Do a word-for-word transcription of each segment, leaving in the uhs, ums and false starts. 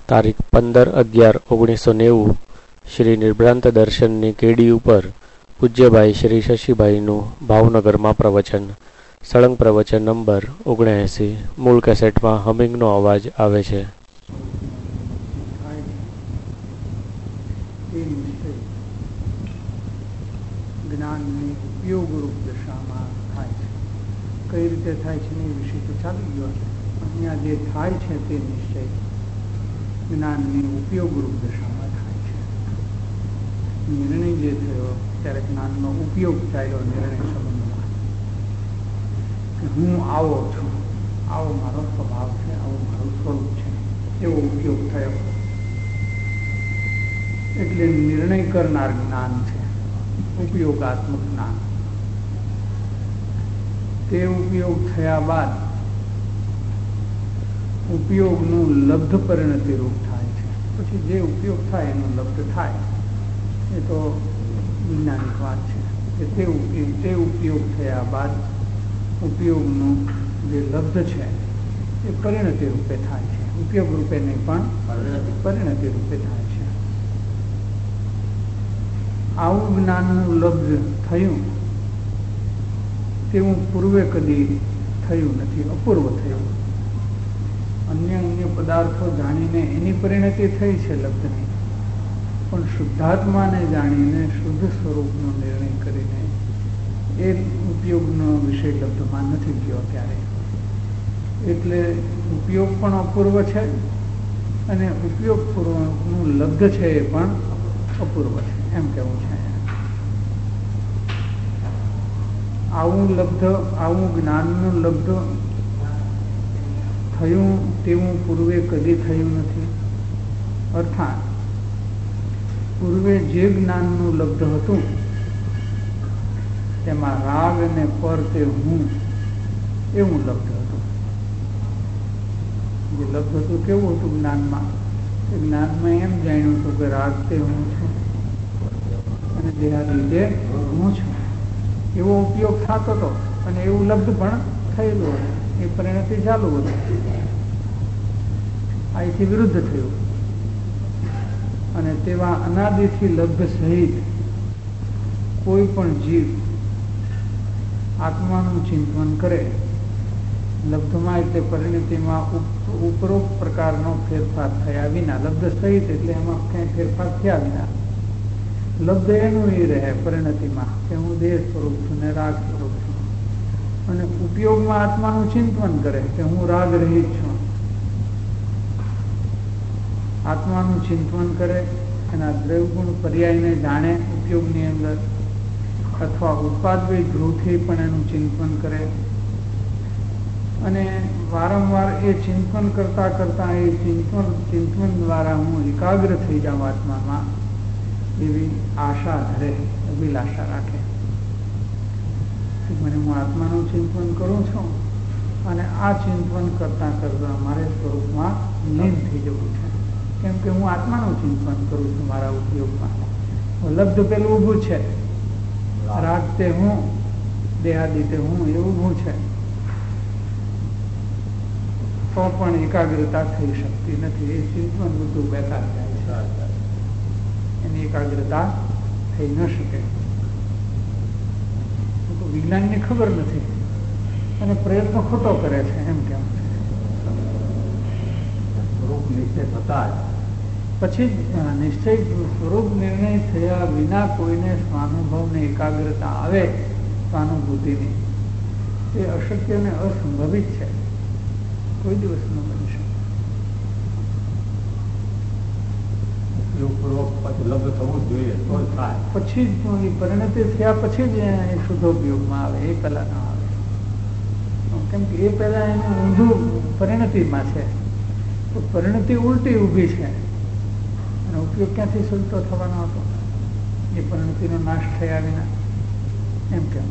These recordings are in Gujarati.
તારીખ પંદર અગિયાર ઓગણીસો નેવું શ્રી નિર્ભ્રાંત દર્શનની કેડી ઉપર પૂજ્યભાઈ શ્રી શશીભાઈનું ભાવનગરમાં પ્રવચન. સળંગ પ્રવચન નંબર ઓગણએંસી. મૂળ કેસેટમાં હમિંગનો અવાજ આવે છે. જ્ઞાનની ઉપયોગરૂપ દશામાં થાય છે. કઈ રીતે થાય છે એ વિશે તો ચાલી ગયો છે. અહીંયા જે થાય છે તે નિશ્ચય જ્ઞાનની ઉપયોગરૂપ દશામાં થાય છે. નિર્ણય જે થયો ત્યારે જ્ઞાનનો ઉપયોગ ચાલ્યો નિર્ણય સંબંધમાં કે હું આવો છું, આવો મારો સ્વભાવ છે, આવું મારું સ્વરૂપ છે, એવો ઉપયોગ થયો. એટલે નિર્ણય કરનાર જ્ઞાન છે ઉપયોગાત્મક જ્ઞાન. તે ઉપયોગ થયા બાદ ઉપયોગનું લબ્ધ પરિણતિ રૂપ થાય છે. પછી જે ઉપયોગ થાય એનો લબ્ધ થાય એ તો વૈજ્ઞાનિક વાત છે કે તે ઉપયોગ તે ઉપયોગ થયા બાદ ઉપયોગનું જે લબ્ધ છે એ પરિણતિ રૂપે થાય છે. ઉપયોગ રૂપે નહીં પણ પરિણતિ રૂપે થાય છે. આવું જ્ઞાનનું લબ્ધ થયું તેવું પૂર્વે કદી થયું નથી, અપૂર્વ થયું. અન્ય અન્ય પદાર્થો જાણીને એની પરિણતિ થઈ છે લબ્ધની, પણ શુદ્ધાત્માને જાણીને શુદ્ધ સ્વરૂપનો નિર્ણય કરીને એ ઉપયોગનો વિષય લબ્ધમાં નથી ગયો ત્યારે. એટલે ઉપયોગ પણ અપૂર્વ છે અને ઉપયોગ પૂર્વનું લબ્ધ છે એ પણ અપૂર્વ છે એમ કેવું છે. આવું લબ્ધ આવું જ્ઞાનનું લબ્ધ થયું તેવું પૂર્વે કદી થયું નથી. અર્થાત પૂર્વે જે જ્ઞાનનું લબ્ધ હતું તેમાં રાગ અને પર તે હું એવું લબ્ધ હતું. જે લબ્ધ હતું કેવું હતું જ્ઞાનમાં? જ્ઞાનમાં એમ જાણ્યું હતું કે રાગ તે હું છું અને દેહાદિ હું છું એવો ઉપયોગ થતો હતો અને એવું લબ્ધ પણ થયેલું હતું. એ પરિણતિ ચાલુ હતી. અહીંથી વિરુદ્ધ થયું અને તેવા અનાદિથી લબ્ધ સહિત કોઈ પણ જીવ આત્માનું ચિંતન કરે લબ્ધમાં એટલે પરિણતિમાં ઉપરોક્ત પ્રકારનો ફેરફાર થયા વિના, લબ્ધ સહિત એટલે એમાં ક્યાંય ફેરફાર થયા વિના લબ્ધ એનું એ રહે પરિણતિમાં કે હું દેહ સ્વરૂપ છું ને રાગ સ્વરૂપ છું. અને ઉપયોગમાં આત્માનું ચિંતન કરે કે હું રાગ રહિત છું. આત્માનું ચિંતન કરે, એના દ્રવ્યગુણ પર્યાયને જાણે ઉપયોગની અંદર, અથવા ઉત્પાદવી ધ્રુવથી પણ એનું ચિંતન કરે. અને વારંવાર એ ચિંતન કરતા કરતા એ ચિંતન ચિંતન દ્વારા હું એકાગ્ર થઈ જાઉં આત્મામાં એવી આશા ધરે, અભિલાષા રાખે. મને હું આત્માનું ચિંતન કરું છું અને આ ચિંતન કરતા કરતા મારે સ્વરૂપમાં લીન થઈ જવું છે. કેમ કે હું આત્માનું ચિંતન કરું છું મારા ઉપયોગમાં. લબ્ધ પેલું ઊભું છે, રાગ તે હું, દેહાદિ તે હું, એવું ઊભું છે. તો પણ એકાગ્રતા થઈ શકતી નથી. એ ચિંતન બધું બેકાર જાય છે, એની એકાગ્રતા થઈ ન શકે. વિજ્ઞાનને ખબર નથી અને પ્રયત્ન ખોટો કરે છે એમ કેમ છે. સ્વરૂપ નિશ્ચય થતા પછી નિશ્ચય સ્વરૂપ નિર્ણય થયા વિના કોઈને સ્વાનુભવને એકાગ્રતા આવે સ્વાનુભૂતિની, એ અશક્ય અને અસંભવિત છે. કોઈ દિવસ ન બની શકે. પછી જ પરિણતિ થયા પછી જ એ શુદ્ધોપયોગમાં આવે, એ પહેલા ના આવે. કેમ કે એ પહેલા એનું ઊંધું પરિણતિમાં છે. તો પરિણતિ ઉલટી ઊભી છે અને ઉપયોગ ક્યાંથી શુદ્ધો થવાનો હતો? એ પરિણતિનો નાશ થયા વિના એમ કેમ.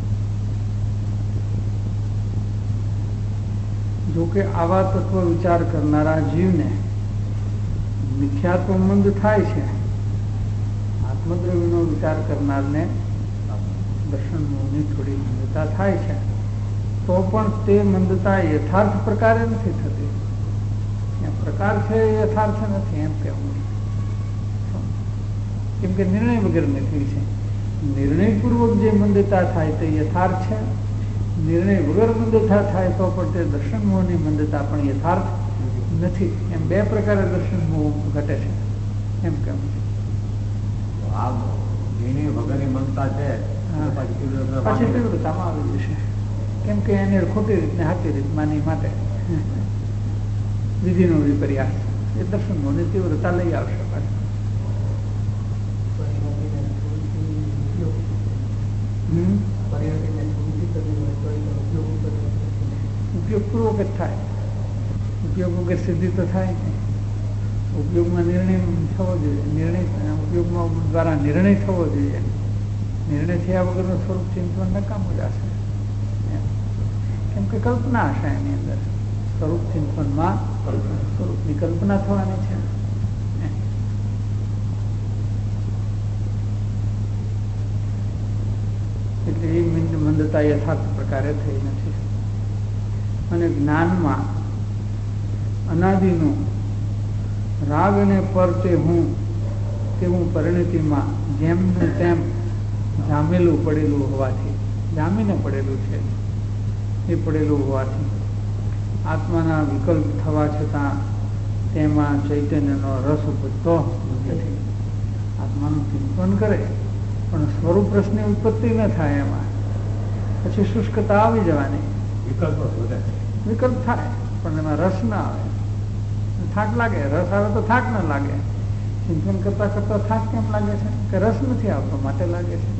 જોકે આવા તત્વ વિચાર કરનારા જીવને મિથ્યાત્વ મંદ થાય છે. આત્મદ્રવ્યનો વિચાર કરનારને દર્શનની થોડી મંદતા થાય છે, તો પણ તે મંદતા યથાર્થ પ્રકારે નથી થતી. પ્રકાર છે એ યથાર્થ નથી એમ કહેવું. કેમ કે નિર્ણય વગર નથી છે. નિર્ણયપૂર્વક જે મંદતા થાય તે યથાર્થ છે. નિર્ણય વગર મંદતા થાય તો પણ તે દર્શન મોહની મંદતા પણ યથાર્થ નથી. એમ બે પ્રકારે દર્શન મોહ ઘટે છે એમ કહેવું છે. આ નિર્ણય વગરની મંદતા છે પાછી તીવ્રતામાં આવી જશે. કેમ કે એને ખોટી રીતને સાચી રીત માની માટે વિધિનો વિપર્યાસ એ દર્શન મોહની તીવ્રતા લઈ આવશે. ઉપયોગપૂર્વક જ થાય. ઉપયોગ વગર સિદ્ધિ તો થાય નહીં. ઉપયોગમાં નિર્ણય થવો જોઈએ. નિર્ણય ઉપયોગમાં દ્વારા નિર્ણય થવો જોઈએ. નિર્ણય થયા વગરનું સ્વરૂપ ચિંતન નકામું જ હશે. કેમ કે કલ્પના હશે એની અંદર. સ્વરૂપ ચિંતનમાં સ્વરૂપની કલ્પના થવાની છે. એટલે એ મંદતા યથાર્થ પ્રકારે થઈ નથી. અને જ્ઞાનમાં અનાદિનું રાગ અને પર તે હું તેવું પરિણતિમાં જેમ ને તેમ જામેલું પડેલું હોવાથી, જામીને પડેલું છે એ પડેલું હોવાથી આત્માના વિકલ્પ થવા છતાં તેમાં ચૈતન્યનો રસ ઉપજતો નથી. આત્માનું ચિંતન કરે પણ સ્વરૂપ રસની ઉત્પત્તિ ન થાય. એમાં પછી શુષ્કતા આવી જવાની. વિકલ્પ વિકલ્પ થાય પણ એમાં રસ ના આવે. થાક લાગે. રસ આવે તો થાક ન લાગે. ચિંતન કરતા કરતા થાક કેમ લાગે છે? કે રસ નથી આવતો માટે લાગે છે.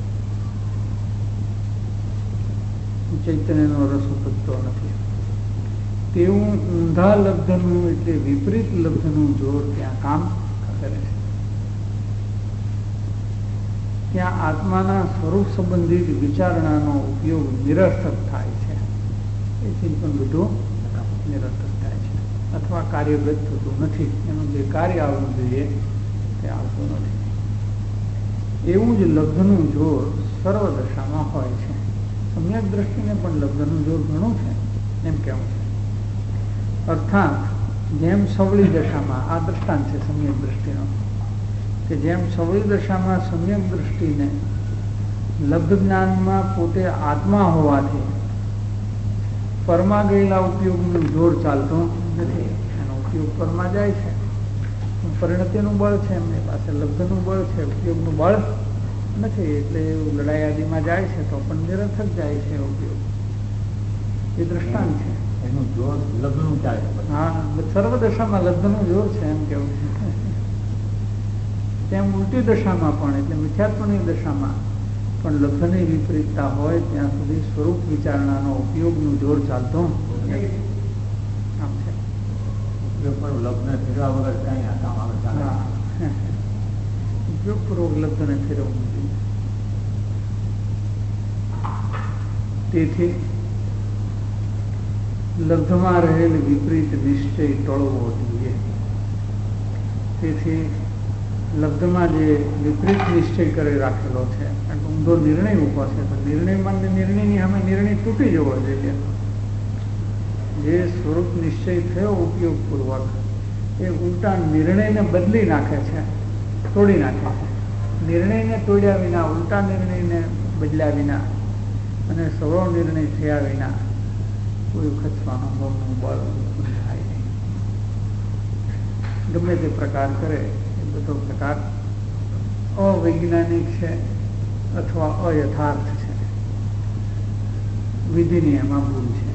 ચૈતન્યનો રસ ઉપજતો નથી. તેવું ઊંધા લબ્ધનું એટલે વિપરીત લબ્ધનું જોર ત્યાં કામ કરે છે. ત્યાં આત્માના સ્વરૂપ સંબંધિત વિચારણાનો ઉપયોગ નિરર્થક થાય છે. એ ચિંતન બધું નિરર્થક થાય છે અથવા કાર્યગત થતું નથી. એનું જે કાર્ય આવવું જોઈએ તે આવતું નથી. એવું જ લબ્ધનું જોર સર્વદશામાં હોય છે. સમ્યક દ્રષ્ટિને પણ લબ્ધનું જોર ઘણું છે એમ કહેવું છે. અર્થાત જેમ સવળી દશામાં, આ દ્રષ્ટાંત છે સમ્યક દ્રષ્ટિનો, કે જેમ સવળી દશામાં સમ્યક દ્રષ્ટિને લબ્ધ જ્ઞાનમાં પોતે આત્મા હોવાથી પરમાં ગયેલા ઉપયોગનું જોર ચાલતું નથી. એનો ઉપયોગ પરમાં જાય છે. પરિણતિનું બળ છે એમની પાસે, લબ્ધનું બળ છે, ઉપયોગનું બળ નથી. એટલે લડાઈ આદિમાં જાય છે તો પણ નિરર્થક જાય છે ઉપયોગ. એ દ્રષ્ટાંત છે. એનું જોર લગ્નનું ચાલે. હા, સર્વદશામાં લબ્ધનું જોર છે એમ કેવું છે. તેમ ઉલટી દશામાં પણ એટલે મિથ્યાત્વની દશામાં પણ લબ્ધની વિપરીતતા હોય ત્યાં સુધી સ્વરૂપ વિચારણાનો ઉપયોગનું જોર ચાલતો આમ છે. ઉપયોગ પર લગ્ન ફેરવા વગર કઈ આ કામ આવે ચાલે. ઉપયોગપૂર્વક લબ્ધને ફેરવવું જોઈએ. તેથી લબ્ધમાં રહેલ વિપરીત નિશ્ચય ટળવો જોઈએ. તેથી લબ્ધમાં જે વિપરીત નિશ્ચય કરી રાખેલો છે, ઊંધો નિર્ણય ઉભો છે, તો નિર્ણયમાં નિર્ણયની અમે નિર્ણય તૂટી જવો જોઈએ. જે સ્વરૂપ નિશ્ચય થયો ઉપયોગપૂર્વક એ ઉલટા નિર્ણયને બદલી નાખે છે, તોડી નાખે છે. નિર્ણયને તોડ્યા વિના, ઉલટા નિર્ણયને બદલ્યા વિના અને સવળો નિર્ણય થયા વિના કોઈ વખત સ્વાનુભવનું બળ ઉત્પન્ન થાય નહીં. ગમે તે પ્રકાર કરે એ બધો પ્રકાર અવૈજ્ઞાનિક છે અથવા અયથાર્થ છે. વિધિની એમાં ભૂલ છે.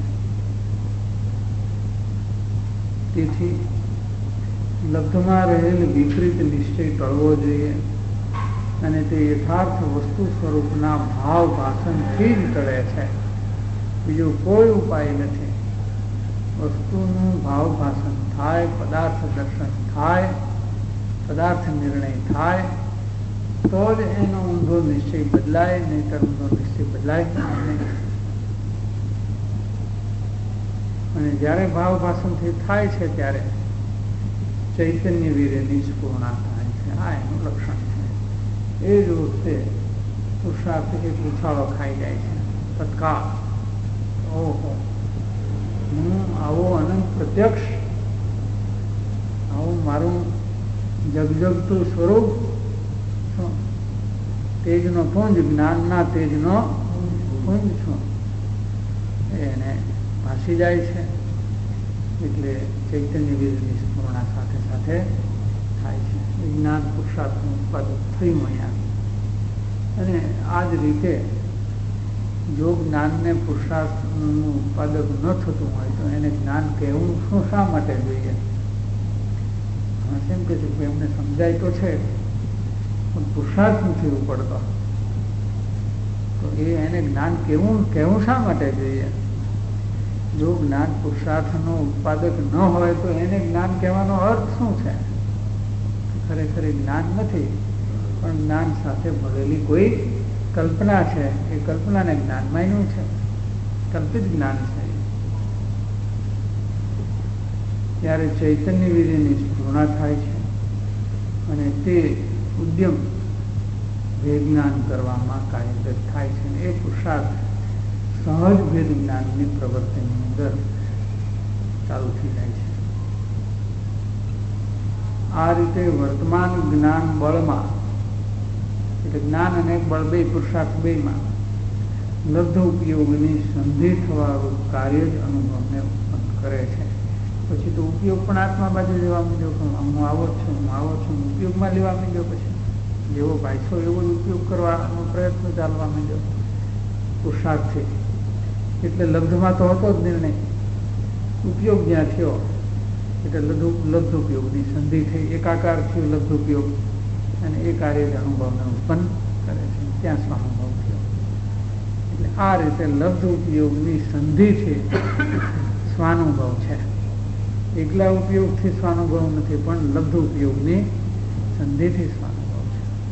તેથી લબ્ધમાં રહેલ વિપરીત નિશ્ચય ટળવો જોઈએ અને તે યથાર્થ વસ્તુ સ્વરૂપના ભાવ ભાષણથી જ ટળે છે. બીજો કોઈ ઉપાય નથી. વસ્તુનું ભાવ ભાષણ થાય, પદાર્થ દર્શન થાય, પદાર્થ નિર્ણય થાય તો જ એનો ઊંધો નિશ્ચય બદલાય, નહીંતર ઊંધો નિશ્ચય બદલાય નહીં. અને જ્યારે ભાવ ભાષણથી થાય છે ત્યારે ચૈતન્ય વીરે નિષ્પૂર્ણા થાય છે. આ એનું લક્ષણ છે. એ જ વખતે પુરુષાર્થ એક ઉછાળો ખાઈ જાય છે તત્કાળ. ઓહો, હું આવો અનંત પ્રત્યક્ષ મારું જગજગતું સ્વરૂપ છું, તેજનો પુંજ, જ્ઞાનના તેજનો પુંજ છું. એને ભાસી જાય છે. એટલે ચૈતન્ય વીરની સ્મરણા સાથે સાથે થાય છે. જ્ઞાન પુરુષાર્થનું ઉત્પાદન થયું અહીંયા. અને આ જ રીતે જો જ્ઞાનને પુરુષાર્થનું ઉત્પાદક ન થતું હોય તો એને જ્ઞાન કહેવું શું શા માટે જોઈએ? એમ કે છે કે એમને સમજાય તો છે પણ પુરુષાર્થ નથી ઉપડતો, તો એ એને જ્ઞાન કેવું કહેવું શા માટે જોઈએ? જો જ્ઞાન પુરુષાર્થનો ઉત્પાદક ન હોય તો એને જ્ઞાન કહેવાનો અર્થ શું છે? ખરેખર જ્ઞાન નથી, પણ જ્ઞાન સાથે ભરેલી કોઈ કલ્પના છે. એ કલ્પનાને જ્ઞાન માન્યું છે, કલ્પિત જ્ઞાન છે. ત્યારે ચૈતન્ય વીર્યની સ્ફૂર્ણા થાય છે અને તે ઉદ્યમ ભેદ-જ્ઞાન કરવામાં કાર્યરત થાય છે. એ પુરુષાર્થ સહજ ભેદ જ્ઞાનની પ્રવૃત્તિની અંદર ચાલુ થઈ જાય છે. આ રીતે વર્તમાન જ્ઞાન બળમાં, એટલે જ્ઞાન અને બળ બે પુરુષાર્થ બેમાં લબ્ધ ઉપયોગની સંધિ થવાનું કાર્ય જ અનુભવને ઉત્પન્ન કરે છે. પછી તો ઉપયોગ પણ આત્મા બાજુ લેવા માંડ્યો કે હું આવો જ છું, હું આવો છું, ઉપયોગમાં લેવા માંડ્યો. પછી જેવો ભાઈસો એવો ઉપયોગ કરવાનો પ્રયત્ન ચાલવા માંડ્યો પુરુષાર્થથી. એટલે લબ્ધમાં તો હતો જ નિર્ણય, ઉપયોગ જ્યાં થયો એટલે લબ્ધ ઉપયોગની સંધિ થઈ, એકાકાર થયો લબ્ધ ઉપયોગ, અને એ કાર્ય જ અનુભવને ઉત્પન્ન કરે છે. ત્યાં સ્વાનુભવ થયો. એટલે આ રીતે લબ્ધ ઉપયોગની સંધિથી સ્વાનુભવ છે. એકલા ઉપયોગથી સ્વાનુભવ નથી, પણ લબ્ધ ઉપયોગની સંધિથી સ્વાનુભવ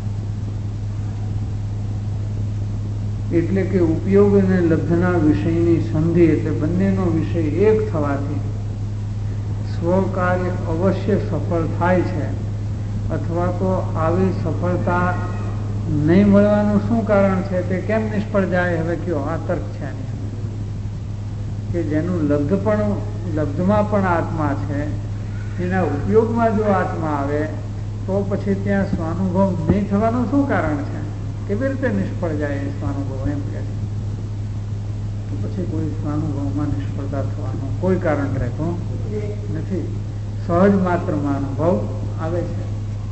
છે. એટલે કે ઉપયોગ અને લબ્ધના વિષયની સંધિ, એટલે બંનેનો વિષય એક થવાથી સ્વકાર્ય અવશ્ય સફળ થાય છે. અથવા તો આવી સફળતા નહીં મળવાનું શું કારણ છે? તે કેમ નિષ્ફળ જાય? હવે કયો આ તર્ક છે કે જેનું લબ્ધ પણ લબ્ધમાં પણ આત્મા છે, એના ઉપયોગમાં જો આત્મા આવે તો પછી ત્યાં સ્વાનુભવ નહીં થવાનું શું કારણ છે? કેવી રીતે નિષ્ફળ જાય એ સ્વાનુભવ? એમ કે તો પછી કોઈ સ્વાનુભવમાં નિષ્ફળતા થવાનું કોઈ કારણ રહેતું નથી. સહજ માત્રમાં અનુભવ આવે છે,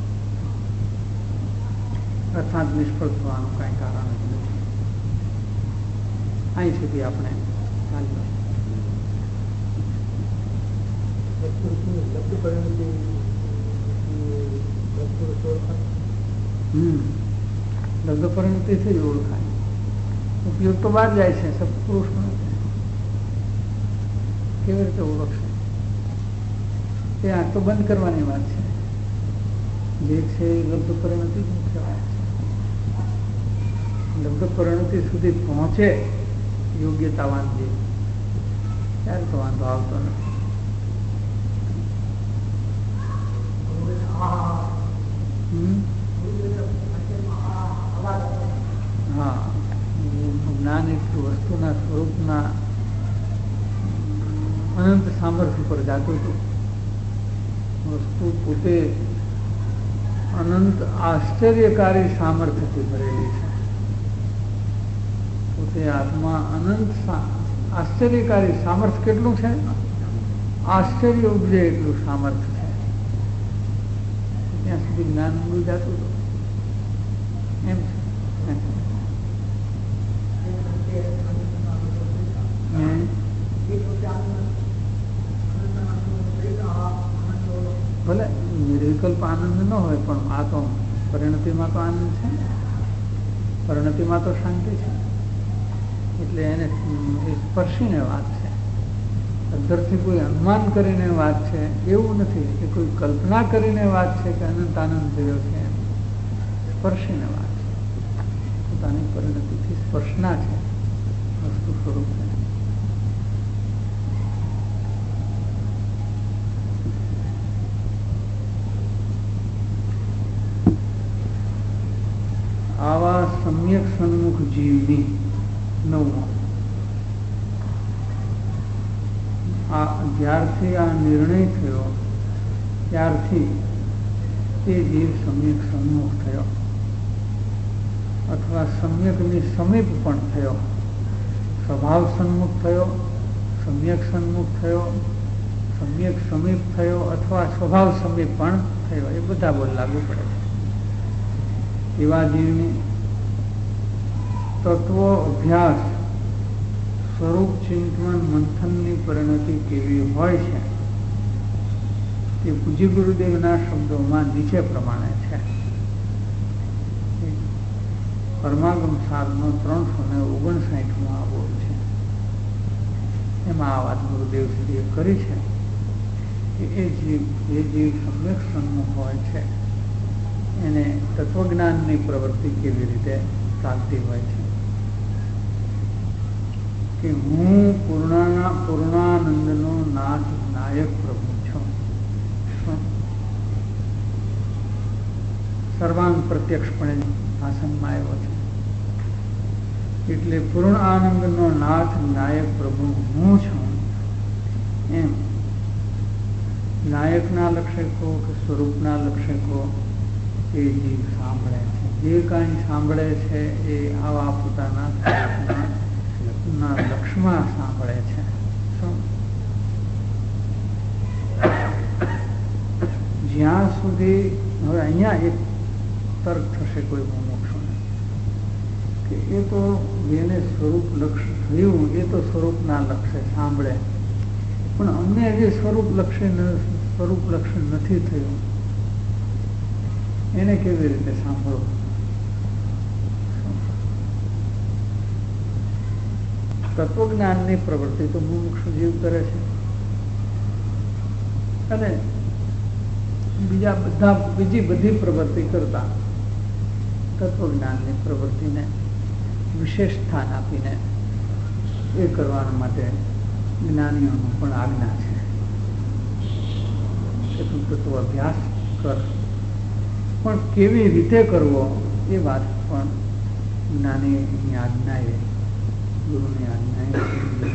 અર્થાત નિષ્ફળ થવાનું કઈ કારણ જ નથી. અહીં સુધી આપણે હમ લબ્ધ પરિણતિથી જ ઓળખાય. ઉપયોગ તો બહાર જાય છે, સત્પુરુષ કેવી રીતે ઓળખશે? એ આંખ તો બંધ કરવાની વાત છે. જે છે એ લબ્ધ પરિણતિ જ મુખ્ય વાત છે. લબ્ધ પરિણતિ સુધી પહોંચે યોગ્યતાવાન જે, ત્યારે તો વાંધો આવતો નથી. હા, જ્ઞાન એટલું વસ્તુના સ્વરૂપના અનંત સામર્થ્ય પર જાતું હતું. વસ્તુ પોતે અનંત આશ્ચર્યકારી સામર્થ્યથી ભરેલી છે. પોતે આત્મા અનંત આશ્ચર્યકારી સામર્થ્ય કેટલું છે? આશ્ચર્ય ઉપજે એટલું સામર્થ્ય છે. ત્યાં સુધી જ્ઞાન ઊંડું જતું હતું. એમ છે. ભલે નિર્વિકલ્પ આનંદ ન હોય, પણ આ તો પરિણતિમાં તો આનંદ છે, પરિણતિમાં તો શાંતિ છે. એટલે એને સ્પર્શીને વાત છે, અંદરથી કોઈ અનુમાન કરીને વાત છે એવું નથી, કે કોઈ કલ્પના કરીને વાત છે કે અનંત આનંદ થયો છે. સ્પર્શીને વાત છે, પોતાની પરિણતિથી સ્પર્શના છે, વસ્તુ સ્વરૂપ છે. આવા સમ્યક સન્મુખ જીવની નવમો, આ જ્યારથી આ નિર્ણય થયો ત્યારથી તે જીવ સમ્યક સન્મુખ થયો અથવા સમ્યકની સમીપ પણ થયો, સ્વભાવ સન્મુખ થયો, સમ્યક સન્મુખ થયો, સમ્યક સમીપ થયો અથવા સ્વભાવ સમીપ પણ થયો. એ બધા બોલ લાગુ પડે છે. એવા જીવની તત્વ અભ્યાસ સ્વરૂપ ચિંતન મંથનની પરિણતિ કેવી હોય છે તે પૂજ્ય ગુરુદેવના શબ્દોમાં નીચે પ્રમાણે છે. પરમાગમ સારનો ત્રણસો ને ઓગણસાઠમો આ બોલ છે. એમાં આ વાત ગુરુદેવશ્રીએ કરી છે કે એ જીવ જે જીવ સમ્યક સન્મુખ હોય છે એને તત્વજ્ઞાનની પ્રવૃત્તિ કેવી રીતે ચાલતી હોય છે કે હું પૂર્ણા પૂર્ણાનંદનો નાથ નાયક પ્રભુ છું. સર્વાંગ પ્રત્યક્ષપણે ભાષણમાં આવ્યો છે. એટલે પૂર્ણ આનંદનો નાથ નાયક પ્રભુ હું છું એમ નાયકના લક્ષકો કે સ્વરૂપના લક્ષકો એ જીવ સાંભળે છે. જે કાંઈ સાંભળે છે એ આવા પોતાના સ્વરૂપના લક્ષમાં સાંભળે છે. જ્યાં સુધી હવે અહીંયા એક તર્ક થશે કોઈ મુમુક્ષુને કે એ તો જેને સ્વરૂપ લક્ષ થયું એ તો સ્વરૂપના લક્ષ્ય સાંભળે, પણ અમને જે સ્વરૂપ લક્ષ્ય સ્વરૂપ લક્ષ્ય નથી થયું એને કેવી રીતે સાંભળવું? તત્વજ્ઞાનની પ્રવૃત્તિ તો મુમુક્ષુ જીવ કરે છે અને બીજા બધા બીજી બધી પ્રવૃત્તિ કરતા તત્વજ્ઞાનની પ્રવૃત્તિને વિશેષ સ્થાન આપીને એ કરવા માટે જ્ઞાનીઓનું પણ આજ્ઞા છે કે તું તત્વ અભ્યાસ કર. પણ કેવી રીતે કરવો એ વાત પણ જ્ઞાનીની આજ્ઞાએ ગુરુની આજ્ઞાએ.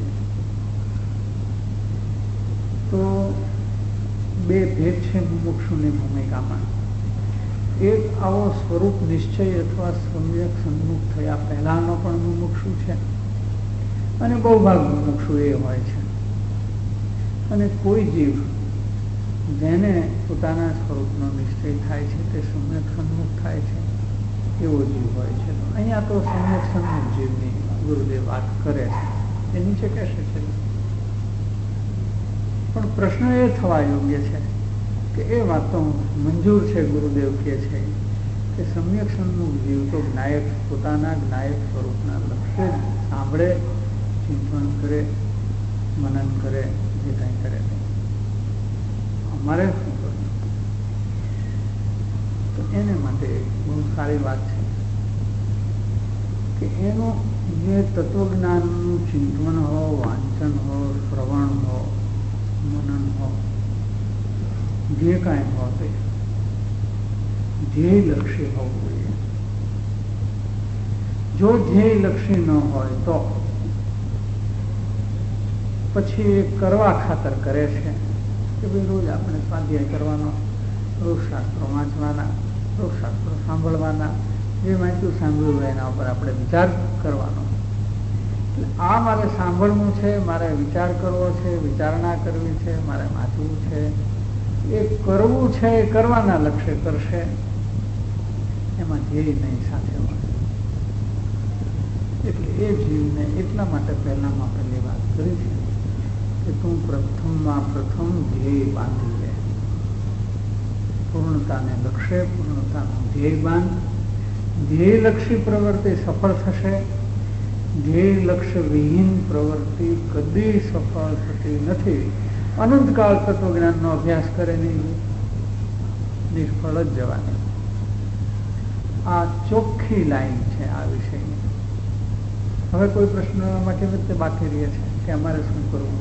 તો બે ભેદ છે મુમુક્ષુની ભૂમિકામાં. એક આવો સ્વરૂપ નિશ્ચય અથવા સમ્યક સન્મુખ થયા પહેલાનો પણ મુમુક્ષુ છે અને બહુ ભાગ મુમુક્ષુ એ હોય છે. અને કોઈ જીવ જેને પોતાના સ્વરૂપનો નિશ્ચય થાય છે તે સમ્યક સન્મુખ થાય છે એવો જીવ હોય છે. અહીંયા તો સમ્યક સન્મુખ જીવની ગુરુદેવ વાત કરે છે એ નીચે કહેશે છે. પણ પ્રશ્ન એ થવા યોગ્ય છે કે એ વાત તો મંજૂર છે, ગુરુદેવ કહે છે કે સમ્યક સન્મુખ જીવ તો જ્ઞાયક પોતાના જ્ઞાયક સ્વરૂપના લક્ષ્ય સાંભળે, ચિંતન કરે, મનન કરે, જે કાંઈ કરે અમારે શું કરવું? તો એને માટે બહુ સારી વાત છે કે એનું જે તત્વજ્ઞાનનું ચિંતન હો, વાંચન હો, શ્રવણ હો, મનન હો, જે કાંઈ હો તે ધ્યેય લક્ષી હોવું જોઈએ. જો ધ્યેય લક્ષી ન હોય તો પછી એ કરવા ખાતર કરે છે કે ભાઈ રોજ આપણે સ્વાધ્યાય કરવાનો, રોજ શાસ્ત્રો વાંચવાના, રોજ શાસ્ત્રો સાંભળવાના, જે વાંચ્યું સાંભળ્યું એના ઉપર આપણે વિચાર કરવાનો. એટલે આ મારે સાંભળવું છે, મારે વિચાર કરવો છે, વિચારણા કરવી છે, મારે વાંચવું છે, એ કરવું છે એ કરવાના લક્ષ્ય કરશે. એમાં ધ્યેય નહીં સાથે હોય. એટલે એ જીવને એટલા માટે પહેલામાં પહેલી વાત કરી છે કે તું પ્રથમમાં પ્રથમ ધ્યેય બાંધી લે. પૂર્ણતાને લક્ષ્ય પૂર્ણતાનું ધ્યેય બાંધ. ધ્યેયલક્ષી પ્રવૃત્તિ સફળ થશે. ધ્યેય લક્ષ્ય વિહીન પ્રવૃત્તિ કદી સફળ થતી નથી. અનંતકાળ તત્વજ્ઞાનનો અભ્યાસ કરે નહીં, નિષ્ફળ જ જવાની. આ ચોખ્ખી લાઈન છે આ વિષયની. હવે કોઈ પ્રશ્નમાં કેવી રીતે બાકી રહે છે કે અમારે શું કરવું?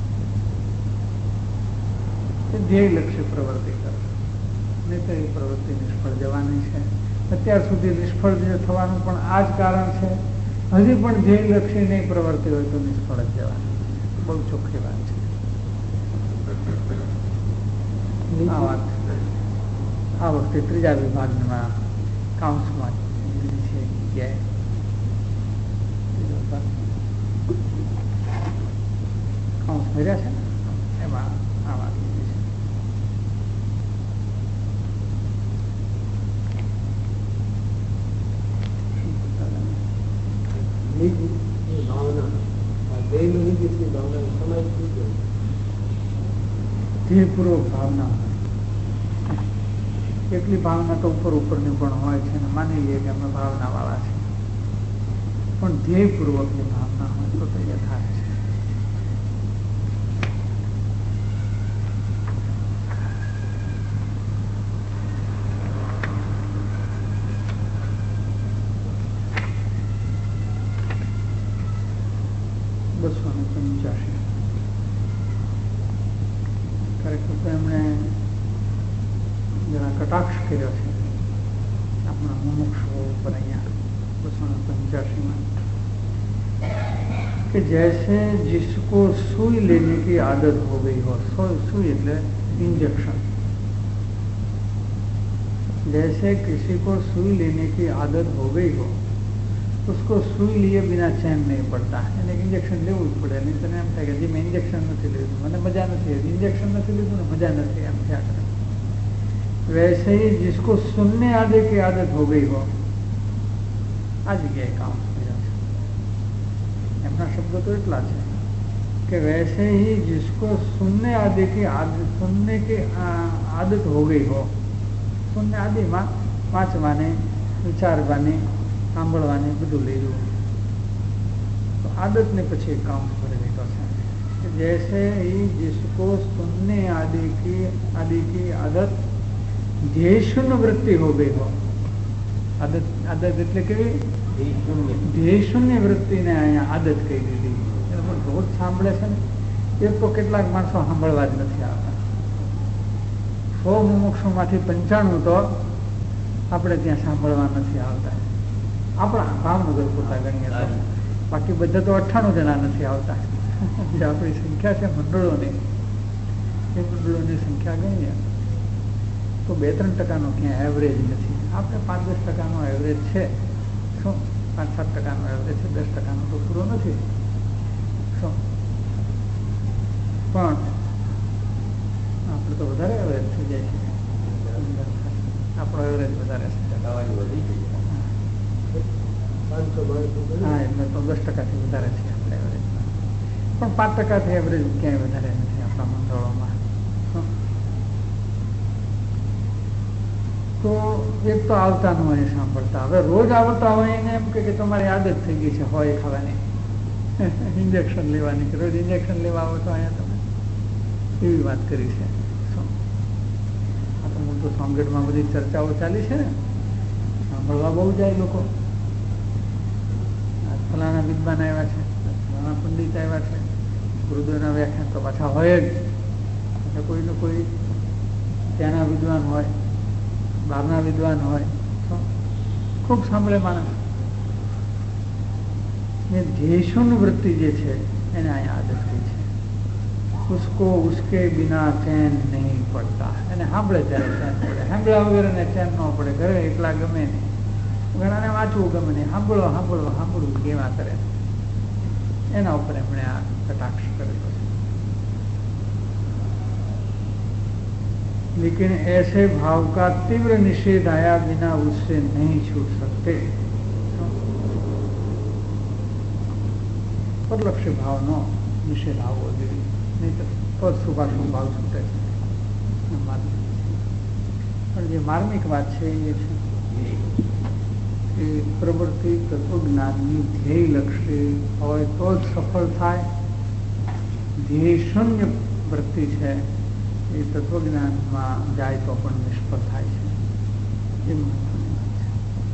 ધ્યેયલક્ષી પ્રવૃત્તિ કરે નહીં તો એ પ્રવૃત્તિ નિષ્ફળ જવાની છે. અત્યાર સુધી નિષ્ફળ જે થવાનું પણ આ જ કારણ છે. હજી પણ ધ્યેયલક્ષી નહીં પ્રવૃત્તિ હોય તો નિષ્ફળ જ જવાની. બહુ ચોખ્ખી વાત છે. આ વાત આ વખતે ત્રીજા વિભાગમાં કાઉન્સમાં છે ક્યાંય કાઉન્સ ભર્યા છે ને એમાં આ વાત ધ્યેયપૂર્વક ભાવના એટલી ભાવના તો ઉપર ઉપરની પણ હોય છે ને માની લઈએ કે અમે ભાવના વાળા છે પણ ધ્યેયપૂર્વકની ભાવના હોય તો તે યથાર્થ છે. બસો ને પંચ્યાસી ખરેખર તો એમણે જરા કટાક્ષ કર્યો છે આપણા મુમુક્ષુઓ ઉપર અહીંયા બસો ને पंचासी कि जैसे जिसको सुई लेने की आदत हो गई हो, सुई એટલે इंजेक्शन, जैसे किसी को सुई लेने की आदत हो गई हो उसको सुई लिए बिना चैन नहीं पड़ता है, यानी इंजेक्शन लेવું જ પડે, નહીં તો એમ થાય કે મેં इंजेक्शन નથી લીધું, મને મજા નથી આવી, इंजेक्शन નથી લીધું ને મજા નથી, એમ થયા કરે. वैसे ही जिसको सुनने आदि की आदत हो गई हो, આ જગ્યાએ કામ કર્યા છે એમના શબ્દો તો એટલા છે कि वैसे ही जिसको सुनने आदि की आदत सुनने की आदत हो गई हो, सुनने आदि में वाँचवाने विचारवाने सांभळवाने બધું લીધું तो आदत ने પછી કામ કરી દીધો છે कि जैसे ही जिसको सुनने आदि की आदि की आदत ध्येय शून्य वृत्ति हो गई हो, आदत आदत એટલે કે ध्येय शून्य वृत्ति ने અહીંયા આદત કહી દીધી. રોજ સાંભળે છે ને એ તો કેટલાક માણસો સાંભળવા જ નથી આવતા. સો મુમુક્ષુમાંથી પંચાણું તો આપણે ત્યાં સાંભળવા નથી આવતા, આપણા ભાવનગર પૂરતા ગણીએ તો, બાકી બધા તો અઠ્ઠાણું જણા નથી આવતા. જે આપણી સંખ્યા છે મંડળોની, એ મંડળોની સંખ્યા ગણીએ તો બે ત્રણ ટકાનો ક્યાં એવરેજ નથી. આપણે પાંચ દસ ટકાનો એવરેજ છે, શું પાંચ સાત ટકાનો એવરેજ છે, દસ ટકાનો તો પૂરો નથી. પણ આપણે તો વધારે એવરેજ થઈ જાય છે, આપણો એવરેજ વધારે છે. હા, એટલે તો દસ ટકાથી વધારે છે આપણે એવરેજમાં, પણ પાંચ ટકાથી એવરેજ ક્યાંય વધારે નથી આપણા મંડળોમાં. તો એક તો આવતા ન હોય સાંભળતા, હવે રોજ આવતા હોય એને એમ કે તમારી આદત થઈ ગઈ છે હોય ખાવાની, ઇન્જેક્શન લેવાની, કે રોજ ઇન્જેક્શન લેવા આવો તો અહીંયા તમે, એવી વાત કરી છે. આ તો હું તો સોમગઢમાં બધી ચર્ચાઓ ચાલી છે ને, સાંભળવા બહુ જાય લોકો. ફલાણા વિદ્વાન આવ્યા છે, ફલાણા પંડિત આવ્યા છે, ગુરુદેવના વ્યાખ્યાન તો પાછા હોય જ, એટલે કોઈને કોઈ ત્યાંના વિદ્વાન હોય, બહારના વિદ્વાન હોય, ખૂબ સાંભળે માણસ. ये ध्येयशून्य वृत्ति જે છે એને અહીંયા આદત થઈ છે. उसको उसके बिना चैन नहीं पड़ता, એને સાંભળે ત્યારે ચેન પડે, સાંભળ્યા વગર એને ચેન ન પડે. ઘરે એકલા ગમે નહીં, ઘણાને વાંચવું ગમે નહીં, સાંભળો સાંભળો સાંભળવું કેવા કરે, એના ઉપર એમણે આ કટાક્ષ કરેલો છે. लेकिन ऐसे भाव का तीव्र निषेध आया बिना उससे नहीं छूट सकते. પરલક્ષી ભાવનો નિષેધ આવવો જોઈએ, નહીં તો શુભાશુભ ભાવ છૂટે છે. પણ જે માર્મિક વાત છે એ છે કે પ્રવૃત્તિ તત્વજ્ઞાનની ધ્યેયલક્ષી હોય તો જ સફળ થાય. ધ્યેય શૂન્ય વૃત્તિ છે એ તત્વજ્ઞાનમાં જાય તો પણ નિષ્ફળ થાય છે. એ મહત્વની વાત છે.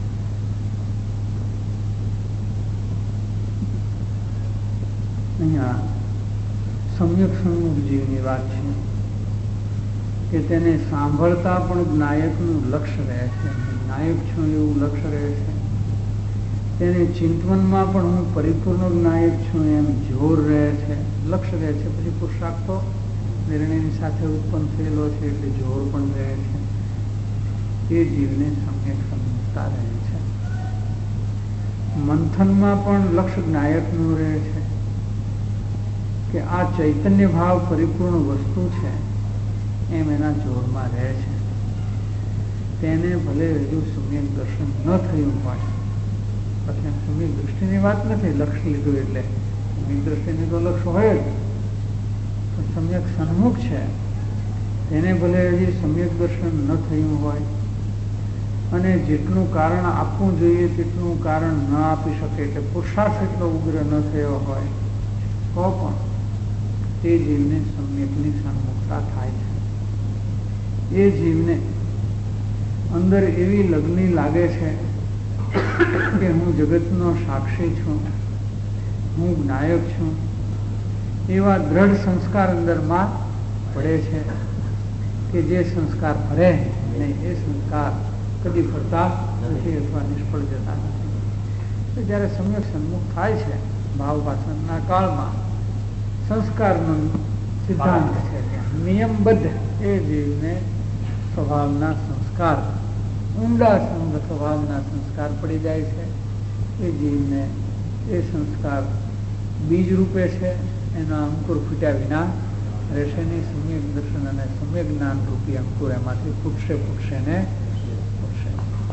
અહીંયા સમ્યક સન્મુખ જીવની વાત છે કે તેને સાંભળતા પણ નાયકનું લક્ષ્ય રહે છે, નાયક છું એવું લક્ષ્ય રહે છે. તેને ચિંતવનમાં પણ હું પરિપૂર્ણ નાયક છું એમ જોર રહે છે, લક્ષ્ય રહે છે. પછી પુરુષાર્થ તો નિર્ણયની સાથે ઉત્પન્ન થયેલો છે એટલે જોર પણ રહે છે. એ જીવને સમ્યક સન્મુખતા રહે છે. મંથનમાં પણ લક્ષ જ્ઞાયકનું રહે છે કે આ ચૈતન્ય ભાવ પરિપૂર્ણ વસ્તુ છે એમ એના જોરમાં રહે છે. તેને ભલે હજુ સમ્યક દર્શન ન થયું હોય, પછી સમ્યક દૃષ્ટિની વાત નથી, લક્ષ લીધું એટલે સમ્યક દૃષ્ટિની તો લક્ષ હોય જ, પણ સમ્યક સન્મુખ છે તેને ભલે હજી સમ્યક દર્શન ન થયું હોય અને જેટલું કારણ આપવું જોઈએ તેટલું કારણ ન આપી શકે, એટલે પુરુષાર્થ એટલો ઉગ્ર ન થયો હોય તો પણ તે જીવને સમ્યકની સન્મુખતા થાય છે. એ જીવને અંદર એવી લગ્ની લાગે છે કે હું જગતનો સાક્ષી છું, હું જ્ઞાયક છું, એવા દ્રઢ સંસ્કાર અંદરમાં પડે છે કે જે સંસ્કાર ફરે અને એ સંસ્કાર કદી ફરતા નથી અથવા નિષ્ફળ જતા નથી. જ્યારે સમ્યક સન્મુખ થાય છે ભાવભાષણના કાળમાં સંસ્કારનો સિદ્ધાંત છે, નિયમબદ્ધ એ જીવને સ્વભાવના સંસ્કાર, ઊંડા સ્વભાવના સંસ્કાર પડી જાય છે. એ જીવને એ સંસ્કાર બીજ રૂપે છે, એના અંકુર ફૂટ્યા વિના રહેશે નહીં. સમ્યક દર્શન અને સમ્યક જ્ઞાન રૂપી અંકુર એમાંથી ફૂટશે ફૂટશે ને ફૂટશે.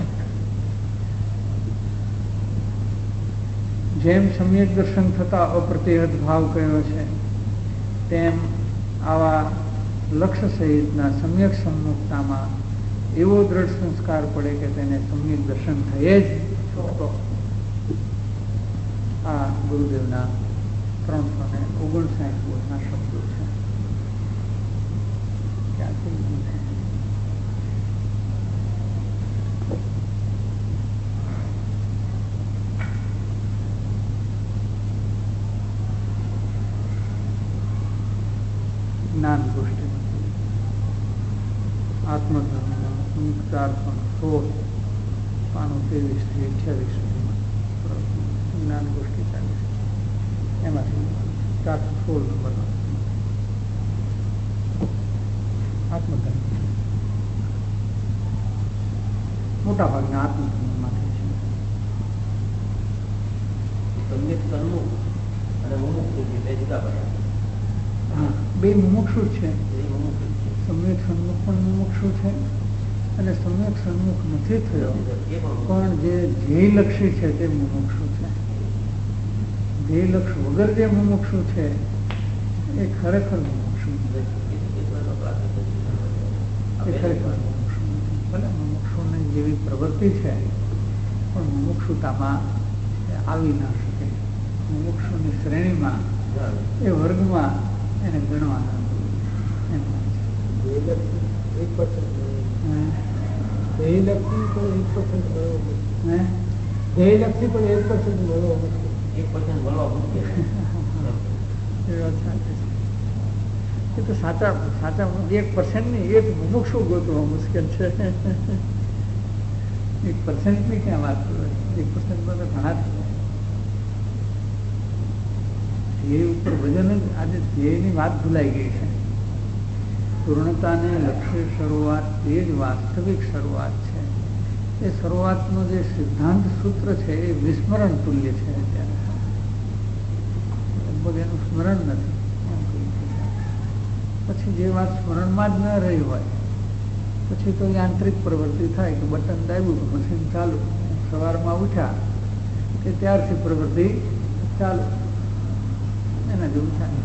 જેમ સમ્યક દર્શન થતા અપ્રતિહત ભાવ કયો છે, તેમ આવા લક્ષ્ય સહિતના સમ્યક સન્મુખતામાં એવો દ્રઢ સંસ્કાર પડે કે તેને સમ્યક દર્શન થયે જ છૂટતો. આ ગુરુદેવના ત્રણસો ને ઓગણસાઠ બોલના શબ્દો છે. ક્યાંથી જ્ઞાન ગોષ્ઠી આત્મધર્મનો સંયુક્તાર્પણ સોળ પાનું ત્રેવીસ થી અઠ્યાવીસ સુધીમાં જ્ઞાન ગોષ્ઠી ચાલે છે. એમાંથી ચારસો સોળ નંબરનો આત્મધર્મ મોટા ભાગના આત્મધર્મમાંથી છે. સમ્યક સન્મુખ અને મુમુક્ષુ બે જુદા પડ્યા. હા, બે મુમુક્ષુ છે. સમ્યક સન્મુખ પણ મુમુક્ષુ છે અને સમ્યક સન્મુખ નથી થયો પણ જે ધ્યેયલક્ષી છે તે મુમુક્ષુ છે. ધ્યેયલક્ષ વગર જે મુમુક્ષુ છે એ ખરેખર મુમુક્ષુ નથી. એ ખરેખર મુમુક્ષુ નથી. ભલે મુમુક્ષુની જેવી પ્રવૃત્તિ છે પણ મુમુક્ષુતામાં આવી ના શકે. મુમુક્ષુની શ્રેણીમાં એ વર્ગમાં એને ગણવાના એમ એક પર્સન્ટ ધ્યેયલક્ષી પણ એક પર્સન્ટ મળવો મુશ્કેલ. ધ્યેયલક્ષી પણ એક પર્સન્ટ મળવો મુશ્કેલ. એક પર્સન્ટ મળવા મુશ્કેલ. એ તો સાચા સાચા એક પર્સન્ટ ની એક મુમુક્ષુ ગોતવા મુશ્કેલ છે. એક પર્સન્ટ ની ક્યાં વાત કરો? એક પર્સન્ટમાં તો ઘણા ધ્યેય ઉપર વજન જ આજે ધ્યેયની વાત ભૂલાઈ ગઈ છે. પૂર્ણતાને લક્ષ્ય શરૂઆત એ જ વાસ્તવિક શરૂઆત છે. એ શરૂઆતનો જે સિદ્ધાંત સૂત્ર છે એ વિસ્મરણ તુલ્ય છે. અત્યારે લગભગ એનું સ્મરણ નથી. પછી જે વાત સ્મરણમાં જ ન રહી હોય પછી તો યાંત્રિક પ્રવૃત્તિ થાય કે બટન દાબ્યું તો મશીન ચાલુ, સવારમાં ઉઠ્યા કે ત્યારથી પ્રવૃત્તિ ચાલુ, એના જેવું થાય.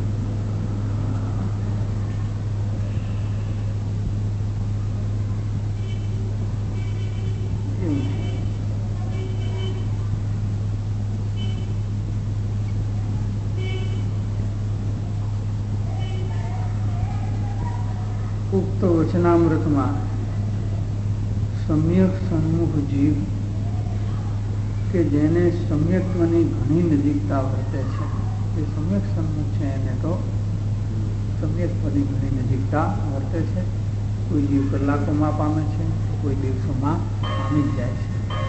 ઉક્ત વચનામૃતમાં સમ્યક સન્મુખ જીવ કે જેને સમ્યકત્વની ઘણી નજીકતા વર્તે છે, એ સમ્યક સન્મુખ છે એને તો સમ્યકત્વની ઘણી નજીકતા વર્તે છે. કોઈ જીવ કલાકોમાં પામે છે, કોઈ દિવસોમાં પામી જ જાય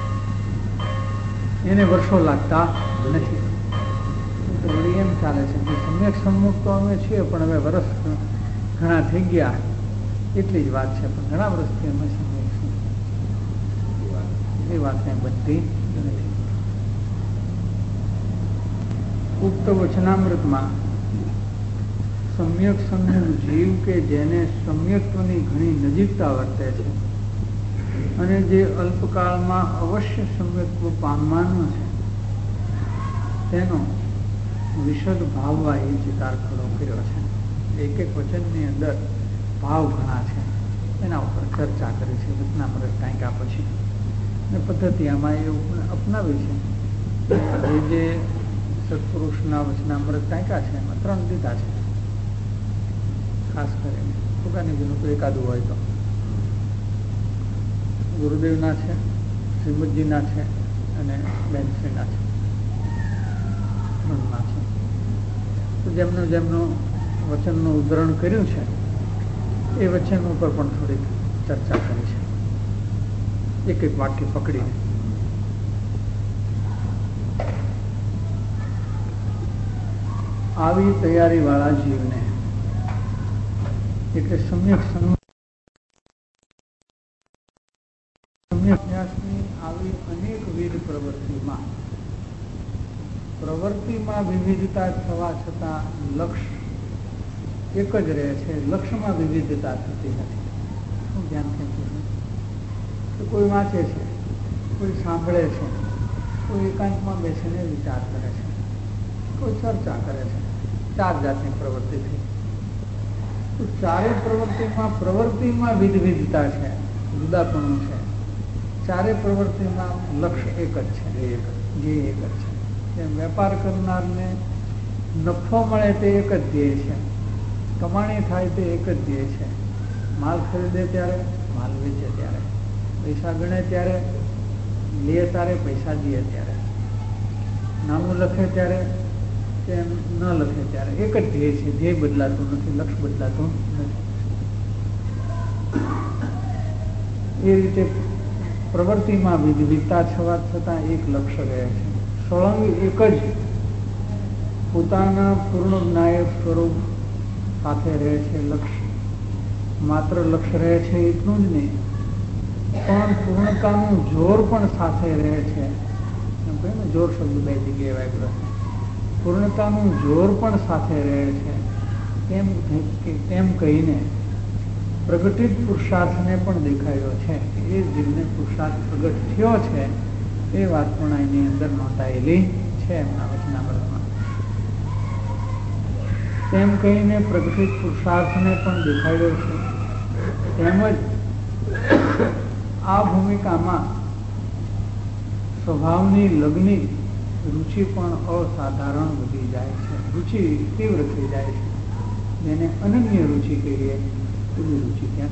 છે, એને વર્ષો લાગતા નથી. તો વળી એમ ચાલે છે કે સમ્યક સન્મુખ તો અમે છીએ પણ હવે વર્ષ ઘણા થઈ ગયા એટલી જ વાત છે, પણ ઘણા વર્ષથી અમે સમજીશું એ વાત કંઈ બનતી નથી. ઉક્ત વચનામૃતમાં સમ્યક સંયમ જીવ કે જેને સમ્યક્ત્વની ઘણી નજીકતા વર્તે છે અને જે અલ્પકાળમાં અવશ્ય સમ્યક્ત્વ પામવાનો છે તેનો વિશદ ભાવવા એ ચિતાર ખડો કર્યો છે. એક એક વચનની અંદર ભાવ ઘણા છે, એના ઉપર ચર્ચા કરી છે વચનામૃત ટાંક્યા પછી. અને પદ્ધતિ આમાં એ અપનાવી છે. જે જે સત્પુરુષના વચનામૃત ટાંક્યા છે એમાં ત્રણ દીધા છે, ખાસ કરીને ટૂંકાનીજીનું તો એકાદું હોય તો ગુરુદેવના છે, શ્રીમદજીના છે અને બેનશ્રીના છે, ત્રણના છે. તો જેમનું જેમનું વચનનું ઉદ્ધરણ કર્યું છે એ વચન ઉપર પણ થોડીક ચર્ચા કરી છે, એક એક વાક્ય પકડીને. આવી તૈયારી વાળા જીવને એટલે સમ્યક સમ્યકની આવી અનેકવિધ પ્રવૃત્તિમાં પ્રવૃત્તિમાં વિવિધતા થવા છતાં લક્ષ્ય એક જ રહે છે. લક્ષ્યમાં વિવિધતા થતી નથી. શું ધ્યાન ખેંચ્યું છે? કોઈ વાંચે છે, કોઈ સાંભળે છે, કોઈ એકાંતમાં બેસીને વિચાર કરે છે, કોઈ ચર્ચા કરે છે. ચાર જાતની પ્રવૃત્તિ થઈ. તો ચારે પ્રવૃત્તિમાં પ્રવૃત્તિમાં વિધવિધતા છે, જુદાપણું છે. ચારે પ્રવૃત્તિમાં લક્ષ્ય એક જ છે, જે એક જે એક જ છે. જેમ વેપાર કરનારને નફો મળે તે એક જ ધ્યેય છે, કમાણી થાય તે એક જ ધ્યેય છે. માલ ખરીદે ત્યારે, માલ વેચે ત્યારે, પૈસા ગણે ત્યારે, લે ત્યારે, પૈસા દે ત્યારે, નામું લખે ત્યારે કે ન લખે ત્યારે એક જ ધ્યેય છે. ધ્યેય બદલાતું નથી, લક્ષ્ય બદલાતું નથી. એ રીતે પ્રવૃત્તિમાં વિવિધતા થવા છતાં એક લક્ષ્ય રહે છે. સળંગ એક જ પોતાના પૂર્ણ જ્ઞાયક સ્વરૂપ સાથે રહે છે. લક્ષ્ય માત્ર લક્ષ્ય રહે છે એટલું જ નહીં, પણ પૂર્ણતાનું જોર પણ સાથે રહે છે. એમ કહે ને, જોર શબ્દ બે જગ્યાએ વાપર્યો છે. પૂર્ણતાનું જોર પણ સાથે રહે છે. એમ એમ કહીને પ્રગટિત પુરુષાર્થને પણ દેખાયો છે કે એ જીવને પુરુષાર્થ પ્રગટ થયો છે એ વાત પણ એની અંદર નોંધાયેલી છે એમના વચનામૃતમાં. તેમ કહીને પ્રગટિત પુરુષાર્થને પણ દેખાયો છે. તેમજ આ ભૂમિકામાં સ્વભાવની લગ્ની રુચિ પણ અસાધારણ વધી જાય છે. રુચિ તીવ્ર થઈ જાય છે. જેને અનન્ય રુચિ કહીએ એવી રુચિ ત્યાં.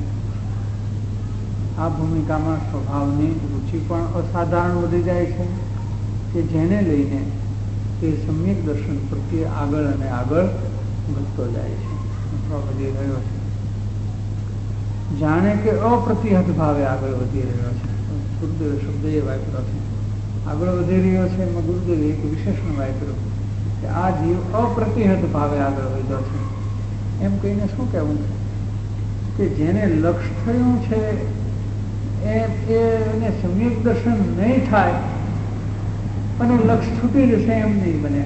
આ ભૂમિકામાં સ્વભાવની રુચિ પણ અસાધારણ વધી જાય છે કે જેને લઈને તે સમ્યક દર્શન પ્રત્યે આગળ અને આગળ વધતો જાય છે, અથવા વધી રહ્યો છે. જાણે કે અપ્રતિહત ભાવે આગળ વધી રહ્યો છે. ગુરુદેવ શબ્દ એ વાપર્યો છે, આગળ વધી રહ્યો છે. એમાં ગુરુદેવે એક વિશેષણ વાપર્યું કે આ જીવ અપ્રતિહત ભાવે આગળ વધ્યો છે. એમ કહીને શું કહેવું છે કે જેને લક્ષ્ય થયું છે એને સમ્યક દર્શન નહીં થાય અને લક્ષ્ય છૂટી જશે એમ નહીં બને.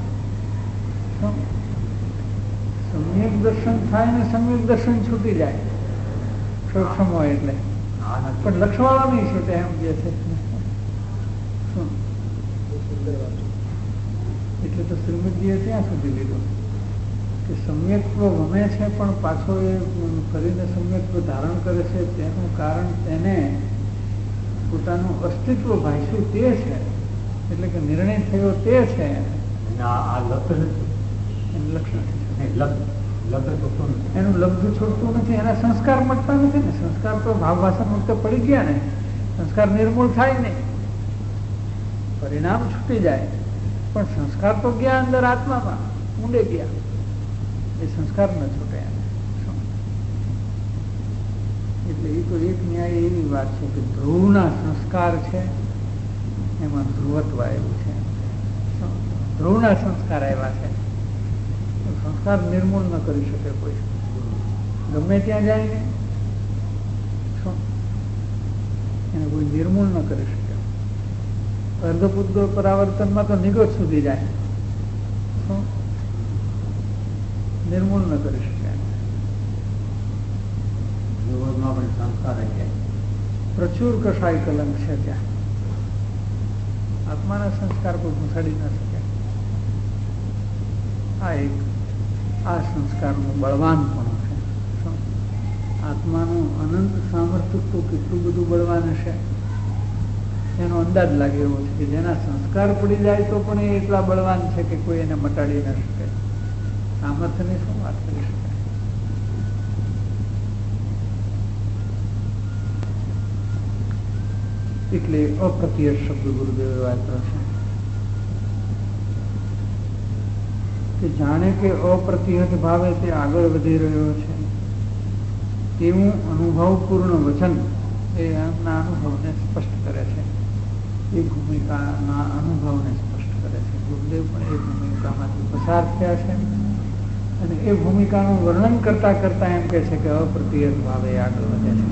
સમ્યક દર્શન થાય ને સમ્યક દર્શન છૂટી જાય સક્ષમ હોય એટલે, પણ લક્ષ્યવાળા નહીં છૂટે એમ જે છે. એટલે તો શ્રીમદજીએ ત્યાં સુધી લીધું કે સમ્યક્ત્વ ગમે છે પણ પાછો એ ફરીને સમ્યક્ત્વ ધારણ કરે છે. તેનું કારણ તેને પોતાનું અસ્તિત્વ ભાષ્યું તે છે, એટલે કે નિર્ણય થયો તે છે. એનું લક્ષણ એનું લબ્ધ છોડતું નથી, એના સંસ્કાર મળતા નથી ને. સંસ્કાર તો ભાવ ભાષા મુક્ત પડી ગયા ને, સંસ્કાર નિર્મૂળ થાય નહીં, પરિણામ છૂટી જાય, પણ સંસ્કાર તો ગયા અંદર આત્મામાં ઊંડે ગયા, એ સંસ્કાર ન છૂટે. એટલે એ તો એક ન્યાય એવી વાત છે કે ધ્રુવના સંસ્કાર છે એમાં ધ્રુવત્વ આવ્યું છે. ધ્રુવના સંસ્કાર આવ્યા છે, સંસ્કાર નિર્મૂળ ન કરી શકે કોઈ. ગમે ત્યાં જાય ને શું એને કોઈ નિર્મૂળ ન કરી શકે. અર્ધપૂતગળ પરાવર્તનમાં તો નિગત સુધી જાય, શું નિર્મૂળ ન કરી શકે. નિરોધમાં પણ સંસ્કાર રહી જાય. પ્રચુર કસાય કલંક છે ત્યાં. આત્માના સંસ્કાર કોઈ ઘૂંસાડી ન શકે. આ એક આ સંસ્કારનું બળવાન પણ છે. શું આત્માનું અનંત સામર્થ્ય તો કેટલું બધું બળવાન હશે એનો અંદાજ લાગે એવો છે કે જેના સંસ્કાર પડી જાય તો પણ એ એટલા બળવાન છે કે કોઈ એને મટાડી ન શકે. સામર્થ્યની શું વાત કરી શકાય. એટલે અપ્રત્યય શબ્દ ગુરુદેવે વાપર્યો છે કે જાણે કે અપ્રતિહત ભાવે તે આગળ વધી રહ્યો છે તેવું અનુભવપૂર્ણ વચન એ એમના અનુભવને સ્પષ્ટ કરે છે. એ ભૂમિકાના અનુભવને સ્પષ્ટ કરે છે. ગુરુદેવ પણ એ ભૂમિકામાંથી પસાર થયા છે અને એ ભૂમિકાનું વર્ણન કરતા કરતા એમ કહે છે કે અપ્રતિહત ભાવે આગળ વધે છે.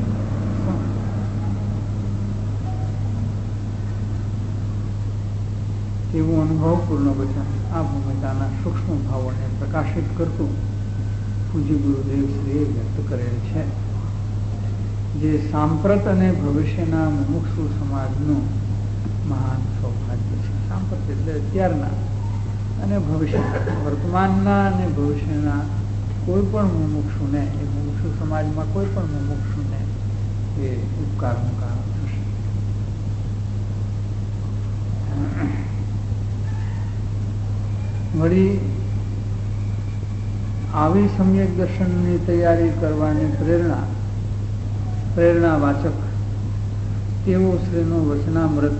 એવું અનુભવપૂર્ણ વચન આ ભૂમિકાના સૂક્ષ્મ ભાવોને પ્રકાશિત કરતું પૂજ્ય ગુરુદેવ શ્રીએ વ્યક્ત કરેલ છે, જે સાંપ્રત અને ભવિષ્યના મુમુક્ષુ સમાજનું મહાન સૌભાગ્ય છે. સાંપ્રત એટલે અત્યારના અને ભવિષ્યના, વર્તમાનના અને ભવિષ્યના કોઈ પણ મુમુક્ષુને, એ મુમુક્ષુ સમાજમાં કોઈ પણ મુમુક્ષુને એ ઉપકારનું કારણ થશે. વળી આવી સમ્યક દર્શનની તૈયારી કરવાની પ્રેરણા પ્રેરણાવાચક તેવો શ્રીનું વચનામૃત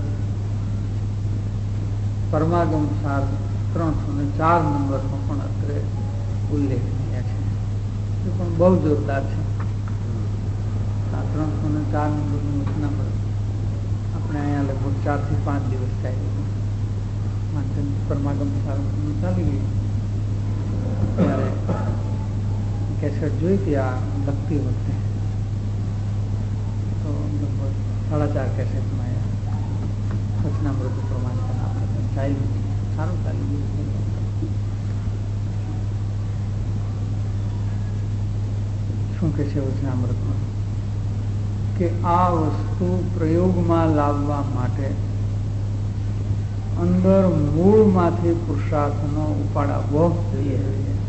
પરમાગમ સાર ત્રણસો ને ચાર નંબરનો પણ અત્રે ઉલ્લેખનીય છે. એ પણ બહુ જોરદાર છે. આ ત્રણસો ને ચાર નંબરનું વચનામૃત આપણે અહીંયા લગભગ ચાર થી પાંચ દિવસ ચાલ્યું. પરમાગમ સારું ચાલી ગયું ત્યારે કેસેટ જોઈ હતી આ લખતી વખતે તો લગભગ સાડા ચાર કેસેટમાં વચનામૃત પ્રમાણે ચાલ્યું. સારું ચાલી ગયું. શું કે છે વચનામૃતમાં કે આ વસ્તુ પ્રયોગમાં લાવવા માટે અંદર મૂળમાંથી પુરુષાર્થનો ઉપાડાવવો જોઈએ.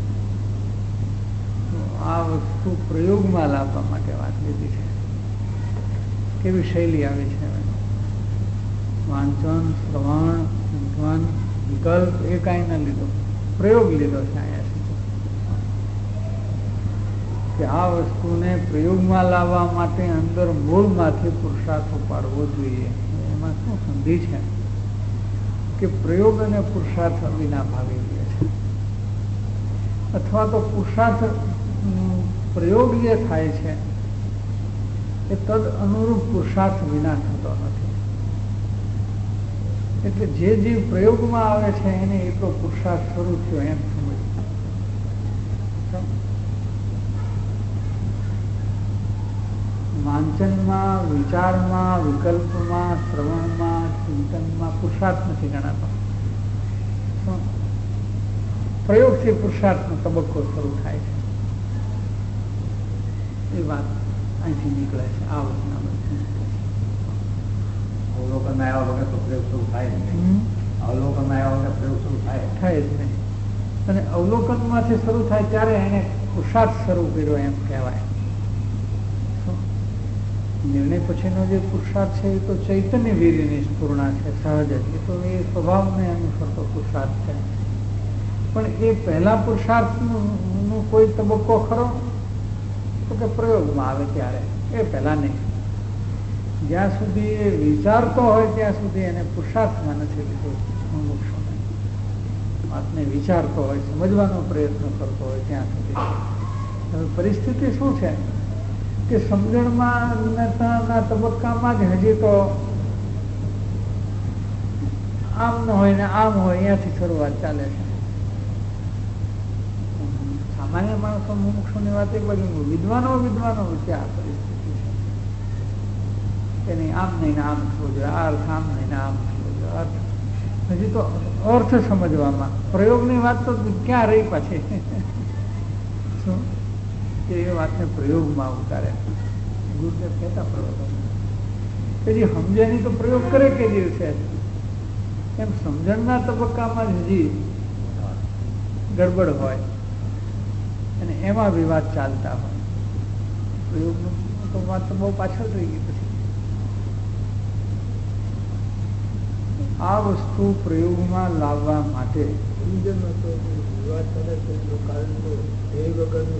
આ વસ્તુ પ્રયોગમાં લાવવા માટે વાત લીધી છે. કેવી શૈલી આવી છે. વાંચન, શ્રવણ, ચિંતન, વિકલ્પ એ કાંઈ ન લીધો, પ્રયોગ લીધો છે અહીંયા કે આ વસ્તુને પ્રયોગમાં લાવવા માટે અંદર મૂળમાંથી પુરુષાર્થ ઉપાડવો જોઈએ. એમાં શું સંધિ છે કે પ્રયોગ અને પુરુષાર્થ વિના ભાવી રહે છે, અથવા તો પુરુષાર્થ પ્રયોગ જે થાય છે એ તદ અનુરૂપ પુરુષાર્થ વિના થતો નથી. એટલે જે જીવ પ્રયોગમાં આવે છે એને એટલો પુરુષાર્થ શરૂ થયો એમ સમજ. વાંચનમાં, વિચારમાં, વિકલ્પમાં, શ્રવણમાં, ચિંતનમાં પુરુષાર્થ નથી ગણાતો. પ્રયોગથી પુરુષાર્થનો તબક્કો શરૂ થાય છે. એ વાત અહીંથી નીકળે છે. આ વચના અવલોકનમાં આવ્યા વગર તો પ્રયોગ શરૂ થાય જ નહીં. અવલોકનમાં આવ્યા વગર પ્રયોગ શરૂ થાય થાય જ નહીં. અને અવલોકનમાંથી શરૂ થાય ત્યારે એને પુરુષાર્થ શરૂ કર્યો એમ કહેવાય. નિર્ણય પછીનો જે પુરુષાર્થ છે એ તો ચૈતન્ય વીર્યની સ્ફૂર્ણા છે, સહજ જ. એ તો એ સ્વભાવને અનુસરતો પુરુષાર્થ છે. પણ એ પહેલા પુરુષાર્થનું કોઈ તબક્કો ખરો તો કે પ્રયોગમાં આવે ત્યારે, એ પહેલા નહીં. જ્યાં સુધી એ વિચારતો હોય ત્યાં સુધી એને પુરુષાર્થમાં નથી લીધો. વાતને વિચારતો હોય, સમજવાનો પ્રયત્ન કરતો હોય ત્યાં સુધી. હવે પરિસ્થિતિ શું છે કે સમજણમાં ના તબક્કામાં જ હજી તો આમ ન હોય ને આમ હોય, અહીંયાથી શરૂઆત ચાલે છે. સામાન્ય માણસો મુમુક્ષુની વાત એક બાજુ, વિદ્વાનો વિદ્વાનો વચ્ચે આ પરિસ્થિતિ છે એની આમ નહીં આમ થવું જોઈએ, આ અર્થ આમ નહીં આમ થવું જોઈએ, અર્થ હજી તો અર્થ સમજવામાં પ્રયોગની વાત તો ક્યાં રહી પાછી શું કે એ વાતને પ્રયોગમાં ઉતારે. ગુરુદેવ કહેતા પ્રયોગ કે જે સમજે નહીં તો પ્રયોગ કરે કે દિવસે એમ સમજણના તબક્કામાં જ હજી ગડબડ હોય અને એમાં વિવાદ ચાલતા હોય. પ્રયોગનું તો વાત તો બહુ પાછળ રહી ગઈ. પછી આ વસ્તુ પ્રયોગમાં લાવવા માટે સમજણનો તો વિવાદ ચાલે છે કારણ તો ધ્યેય વગરનું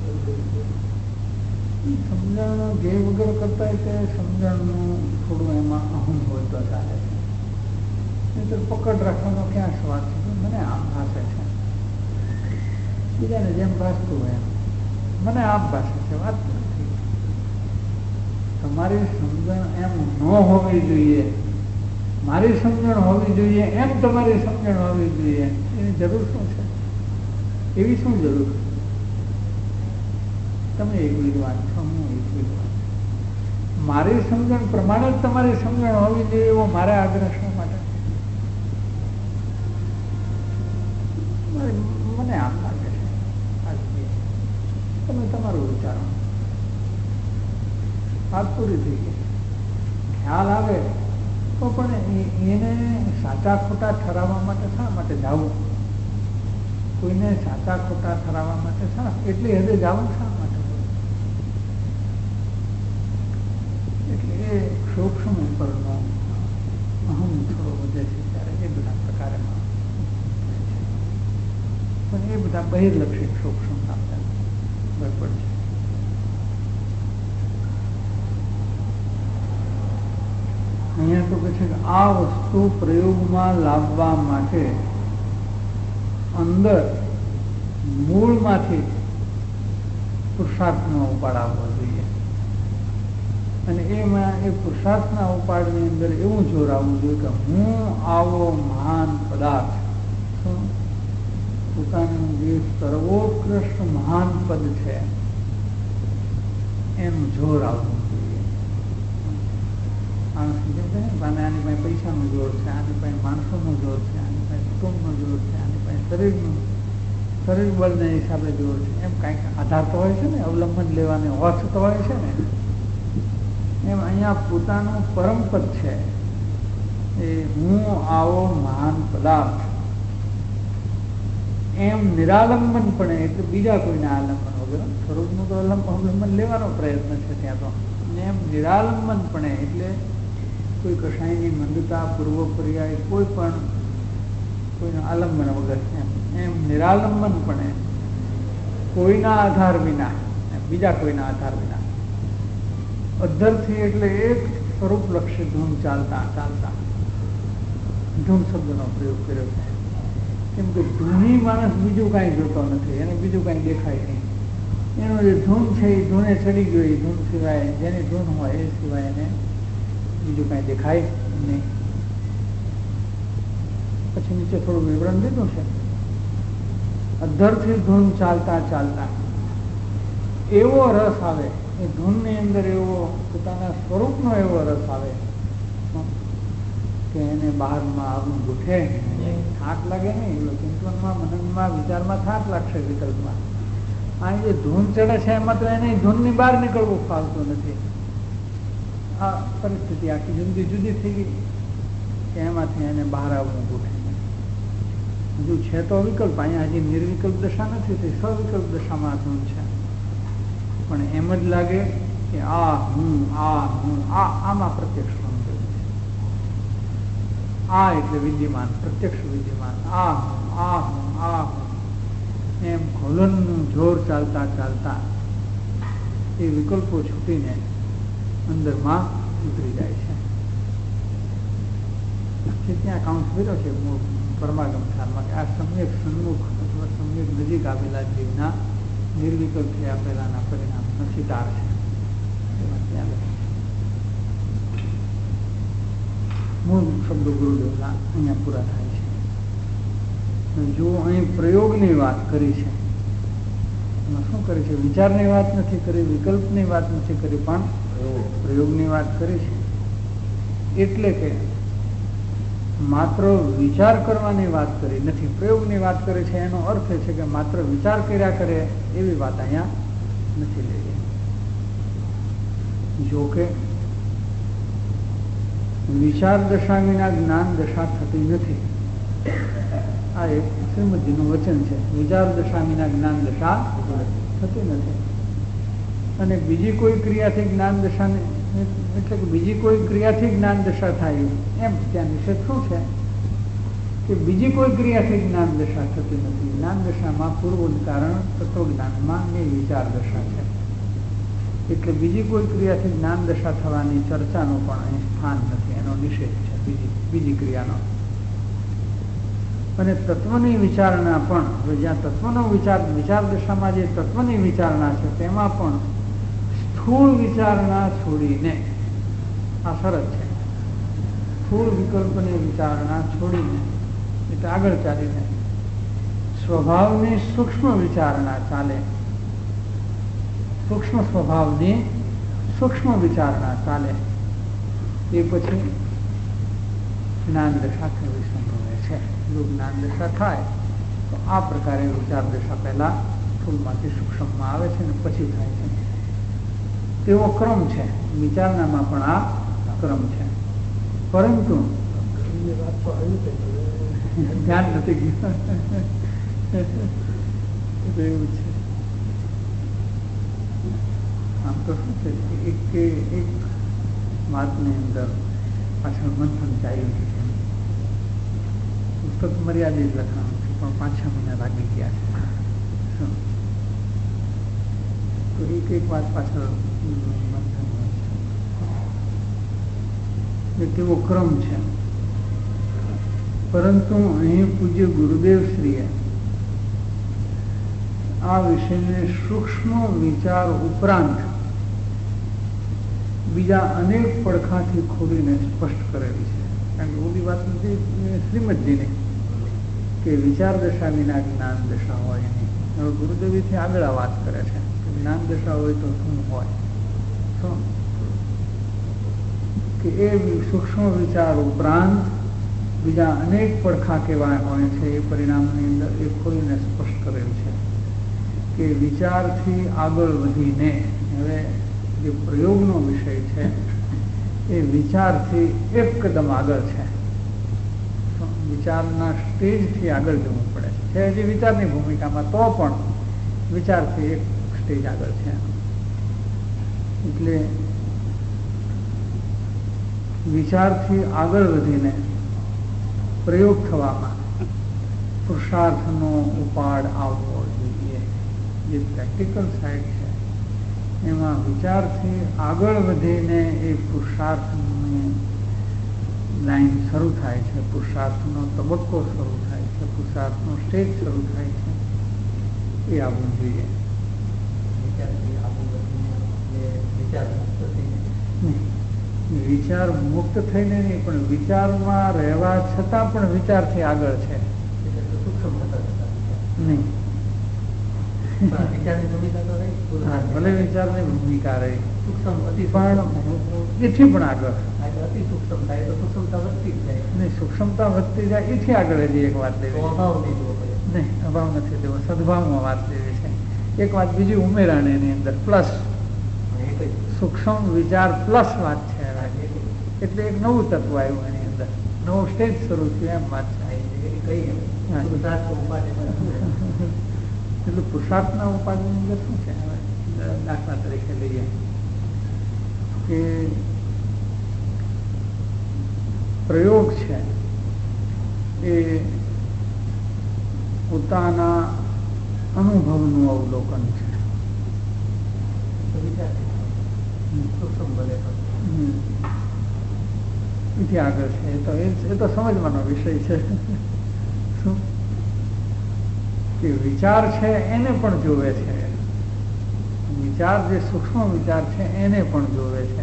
સમજણ ધ્યેય વગર કરતા તે સમજણનું થોડું એમાં અહમ હોય તો ચાલે છે. નહીં તો પકડ રાખવાનો ક્યાં સ્વાદ છે? મને આમ ભાષે છે, બીજાને જેમ ભાષતું હોય મને આમ ભાષે છે, વાત નથી. તમારી સમજણ એમ ન હોવી જોઈએ, મારી સમજણ હોવી જોઈએ એમ તમારી સમજણ હોવી જોઈએ. એની જરૂર શું છે? એવી શું જરૂર? તમે એક વિદ્વાન છો, હું એક વિદ્વાન. મારી સમજણ પ્રમાણે જ તમારી સમજણ હોવી જોઈએ એવો મારે આગ્રહ શા માટે? મને આમ લાગે છે, તમે તમારું વિચારો. વાત પૂરી થઈ ગઈ. ખ્યાલ આવે તો પણ એને સાચા ખોટા ઠરાવવા માટે શા માટે જવું? કોઈને સાચા ખોટા ઠરાવવા માટે શા એટલી હદે જવું શા માટે? એટલે એ સૂક્ષ્મ ઉપરનો અહમ થોડો વધે છે ત્યારે એ બધા પ્રકારે પણ એ બધા બહિર્લક્ષિત સૂક્ષ્મ આપતા ગડબડ છે. અહીંયા તો કહે છે કે આ વસ્તુ પ્રયોગમાં લાવવા માટે અંદર મૂળમાંથી પુરુષાર્થનો ઉપાડ આવવો જોઈએ અને એમાં એ પુરુષાર્થના ઉપાડની અંદર એવું જોર આવવું જોઈએ કે હું આવો મહાન પદાર્થ છું, પોતાનું જે સર્વોત્કૃષ્ટ મહાન પદ છે એનું જોર આવવું જોઈએ. માણસ સમજે છે ને, આની પાસે પૈસાનું જોર છે, આની પાસે માણસોનું જોર છે, આની પાસે કુટુંબનું જોર છે, આની પાસે શરીરનું શરીર બળને હિસાબે જોર છે. એમ કાંઈક આધાર તો હોય છે ને, અવલંબન લેવાની અર્થ તો હોય છે ને. એમ અહીંયા પોતાનું પરમપદ છે એ હું આવો મહાન પદાર્થ એમ નિરાલંબનપણે, એટલે બીજા કોઈને આલંબન વગર, સ્વરૂપનું તો અવલંબન લેવાનો પ્રયત્ન છે ત્યાં તો. એમ નિરાલંબનપણે એટલે કોઈ કશાયની મંદતા પૂર્વ પર્યાય કોઈ પણ કોઈનું આલંબન વગર એમ એમ નિરાલંબનપણે કોઈના આધાર વિના, બીજા કોઈના આધાર વિના અધ્ધરથી એટલે એક સ્વરૂપલક્ષી ધૂન ચાલતા ચાલતા ધૂન શબ્દનો પ્રયોગ કર્યો છે. કેમ કે ધૂની માણસ બીજું કાંઈ જોતો નથી, એને બીજું કાંઈ દેખાય નહીં. એનું જે ધૂન છે એ ધૂને ચડી ગયો, એ ધૂન સિવાય જેની ધૂન હોય એ સિવાય એને બીજું કાંઈ દેખાય નહીં. પછી નીચે થોડું વિવરણ દીધું છે. અધ્ધરથી ધૂન ચાલતા ચાલતા એવો રસ આવે એ ધૂનની અંદર, એવો પોતાના સ્વરૂપનો એવો રસ આવે કે એને બહારમાં આવું ગોઠે, થાક લાગે નહીં. ચિંતનમાં, મનનમાં, વિચારમાં થાક લાગશે, વિકલ્પમાં. આ જે ધૂન ચડે છે એમાં તો એને ધૂનની બહાર નીકળવું ફાવતું નથી. આ પરિસ્થિતિ આખી જિંદગી જુદી થઈ ગઈ કે એમાંથી એને બહાર આવવું ગોઠે. હજુ છે તો વિકલ્પ, અહીંયા હજી નિર્વિકલ્પ દશા નથી થઈ, સવિકલ્પ દશામાં ધૂન છે. પણ એમ જ લાગે કે આ હું આ હું આ આમાં પ્રત્યક્ષ સમજવું છે. આ એટલે વિદ્યમાન, પ્રત્યક્ષ વિદ્યમાન. આ હું આ હું આ હું એમ ખોલનનું જોર ચાલતા ચાલતા એ વિકલ્પો છૂટીને અંદરમાં ઉતરી જાય છે. ત્યાં કાઉન્સ કર્યો છે મૂળ પરમાગમ ખ્યાલમાં કે આ સમ્યક સન્મુખ અથવા સમ્યક નજીક આવેલા જીવના નિર્વિકલ્પ થી આપેલાના પરિણામ નસીદાર છે. મૂળ શબ્દો ગુરુદેવના અહીંયા પૂરા થાય છે. જો અહીં પ્રયોગની વાત કરી છે એમાં શું કરે છે? વિચારની વાત નથી કરી, વિકલ્પની વાત નથી કરી, પણ પ્રયોગની વાત કરી છે. એટલે કે માત્ર વિચાર કરવાની વાત કરી નથી, પ્રયોગની વાત કરી છે. એનો અર્થ એ છે કે માત્ર વિચાર કર્યા કરે એવી વાત અહીંયા નથી લેવી. જોકે વિચાર દશા વિના જ્ઞાન દશા થતી નથી. આ એક શ્રીમદજીનું વચન છે. વિચાર દશા વિના જ્ઞાન દશા થતી નથી. અને બીજી કોઈ ક્રિયાથી જ્ઞાન દશા, એટલે કે બીજી કોઈ ક્રિયાથી જ્ઞાન દશા થાય એમ ત્યાં નિષેધ શું છે કે બીજી કોઈ ક્રિયાથી જ્ઞાન દશા થતી નથી. જ્ઞાન દશામાં પૂર્વ કારણ તત્વજ્ઞાનમાં ને વિચાર દશા છે. એટલે બીજી કોઈ ક્રિયાથી જ્ઞાન દશા થવાની ચર્ચાનું પણ અહીં સ્થાન નથી. એનો નિષેધ છે બીજી બીજી ક્રિયાનો. અને તત્વની વિચારણા પણ, હવે જ્યાં તત્વનો વિચાર, વિચાર દશામાં જે તત્વની વિચારણા છે તેમાં પણ સ્થૂળ વિચારણા છોડીને, આ શરત છે, સ્થૂળ વિકલ્પની વિચારણા છોડીને, એટલે આગળ ચાલીને સ્વભાવની સૂક્ષ્મ વિચારણા ચાલે. સૂક્ષ્મ સ્વભાવની સૂક્ષ્મ વિચારણા ચાલે એ પછી જ્ઞાન દશા થવી સંભવે છે. જો જ્ઞાન દશા થાય તો આ પ્રકારે વિચાર દશા પહેલા સ્થૂળમાંથી સૂક્ષ્મમાં આવે છે અને પછી થાય છે. તેવો ક્રમ છે. વિચારણામાં પણ આ ક્રમ છે. પરંતુ ધ્યાન નથી ગયું એવું છે. આમ તો શું છે, એક એક વાતની અંદર પાછળ મંથન ચાલ્યું છે. પુસ્તક મર્યાદિત લખાણું છે પણ પાંચ છ મહિના લાગી ગયા છે. તો એક એક વાત પાછળ મંથન છે. તેવો ક્રમ છે. પરંતુ અહીં પૂજ્ય ગુરુદેવ શ્રીએ આ વિષયને સૂક્ષ્મ વિચાર ઉપરાંત બીજા અનેક પડખાથી ખોલીને સ્પષ્ટ કરેલી છે. કારણ કે ઓલી વાત નથી શ્રીમદજીની કે વિચાર દશા વિના જ્ઞાન દશા હોય નહીં. હવે ગુરુદેવીથી આગળ આ વાત કરે છે કે જ્ઞાન દશા હોય તો શું હોય, શું કે એ સૂક્ષ્મ વિચાર ઉપરાંત બીજા અનેક પડખા કેવા હોય છે એ પરિણામની અંદર એ ખોલીને સ્પષ્ટ કરેલ છે કે વિચારથી આગળ વધીને, હવે જે પ્રયોગનો વિષય છે એ વિચારથી એક કદમ આગળ છે. વિચારના સ્ટેજથી આગળ જવું પડે છે. હજી વિચારની ભૂમિકામાં તો પણ વિચારથી એક સ્ટેજ આગળ છે. એટલે વિચારથી આગળ વધીને પ્રયોગ થવામાં પુરુષાર્થનો ઉપાડ આવવો જોઈએ. જે પ્રેક્ટિકલ સાઈડ છે એમાં વિચારથી આગળ વધીને એ પુરુષાર્થની લાઈન શરૂ થાય છે, પુરુષાર્થનો તબક્કો શરૂ થાય છે, પુરુષાર્થનો સ્ટેજ શરૂ થાય છે. એ આવવું જોઈએ. વિચાર મુક્ત થઈને નહીં, પણ વિચારમાં રહેવા છતાં પણ વિચારથી આગળ છે નહીં. ભલે વિચારની ભૂમિકા રહી પણ એથી પણ આગળ નહીં. સૂક્ષ્મતા વધતી જાય એથી આગળ હજી એક વાત લેવી નહીં. અભાવ નથી લેવો, સદભાવમાં વાત લેવી છે. એક વાત બીજી ઉમેરાને એની અંદર પ્લસ સૂક્ષ્મ વિચાર પ્લસ વાત છે. એટલે એક નવું તત્વ આવ્યું એની અંદર, નવું સ્ટેજ શરૂ થયું એમ વાત છે. એટલે પુરુષાર્થના ઉપાધિની અંદર શું છે? દાખલા તરીકે લઈએ કે પ્રયોગ છે એ પોતાના અનુભવનું અવલોકન છે. એથી આગળ છે. તો એ તો સમજવાનો વિષય છે શું કે વિચાર છે એને પણ જોવે છે. વિચાર જે સૂક્ષ્મ વિચાર છે એને પણ જોવે છે.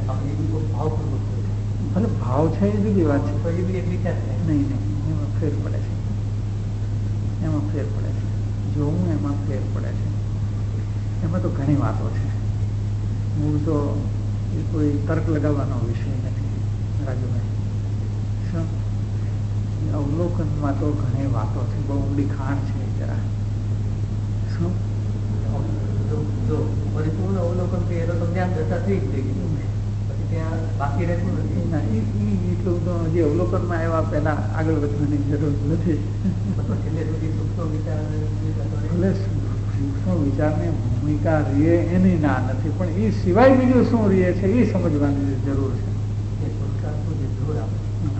ભલે ભાવ છે એ બીજી વાત છે. નહીં નહીં એમાં ફેર પડે છે. એમાં ફેર પડે છે. જોવું એમાં ફેર પડે છે. એમાં તો ઘણી વાતો છે. મૂળ તો એ કોઈ તર્ક લગાવવાનો વિષય નથી રાજુભાઈ. શું અવલોકનમાં તો ઘણી વાતો છે, બહુ ઊંડી ખાણ છે જરા. શું જો પરિપૂર્ણ અવલોકન કરીએ તો તમને આમ દશા થઈ જ ગઈ, પછી ત્યાં બાકી રહેતું નથી. ના, એ એટલું તો હજી અવલોકનમાં આવ્યા પહેલા આગળ વધવાની જરૂર નથી. છેલ્લે સુધી સૂક્ષ્મ વિચાર ભલે સૂક્ષ્મ વિચારની ભૂમિકા રીએ એની ના નથી, પણ એ સિવાય બીજું શું રીએ છે એ સમજવાની જરૂર છે. એ પુરુષાર્થનું જે જોર આપે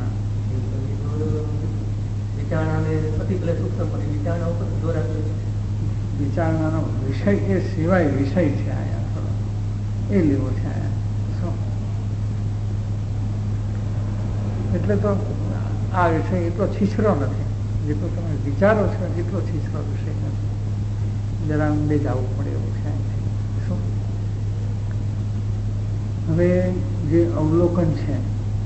વિચારણાને પછી પેલા સૂક્ષ્મ પડી વિચારણા ઉપર જોર આપે. વિચારણાનો વિષય એ સિવાય વિષય છે આયા થોડો એ લેવો છે આયા. શું એટલે તો આ વિષય એટલો છીછરો નથી જેટલો તમે વિચારો છો, એટલો છીછરો વિષય નથી. જરા ઊંડે જવું પડે એવું છે. શું હવે જે અવલોકન છે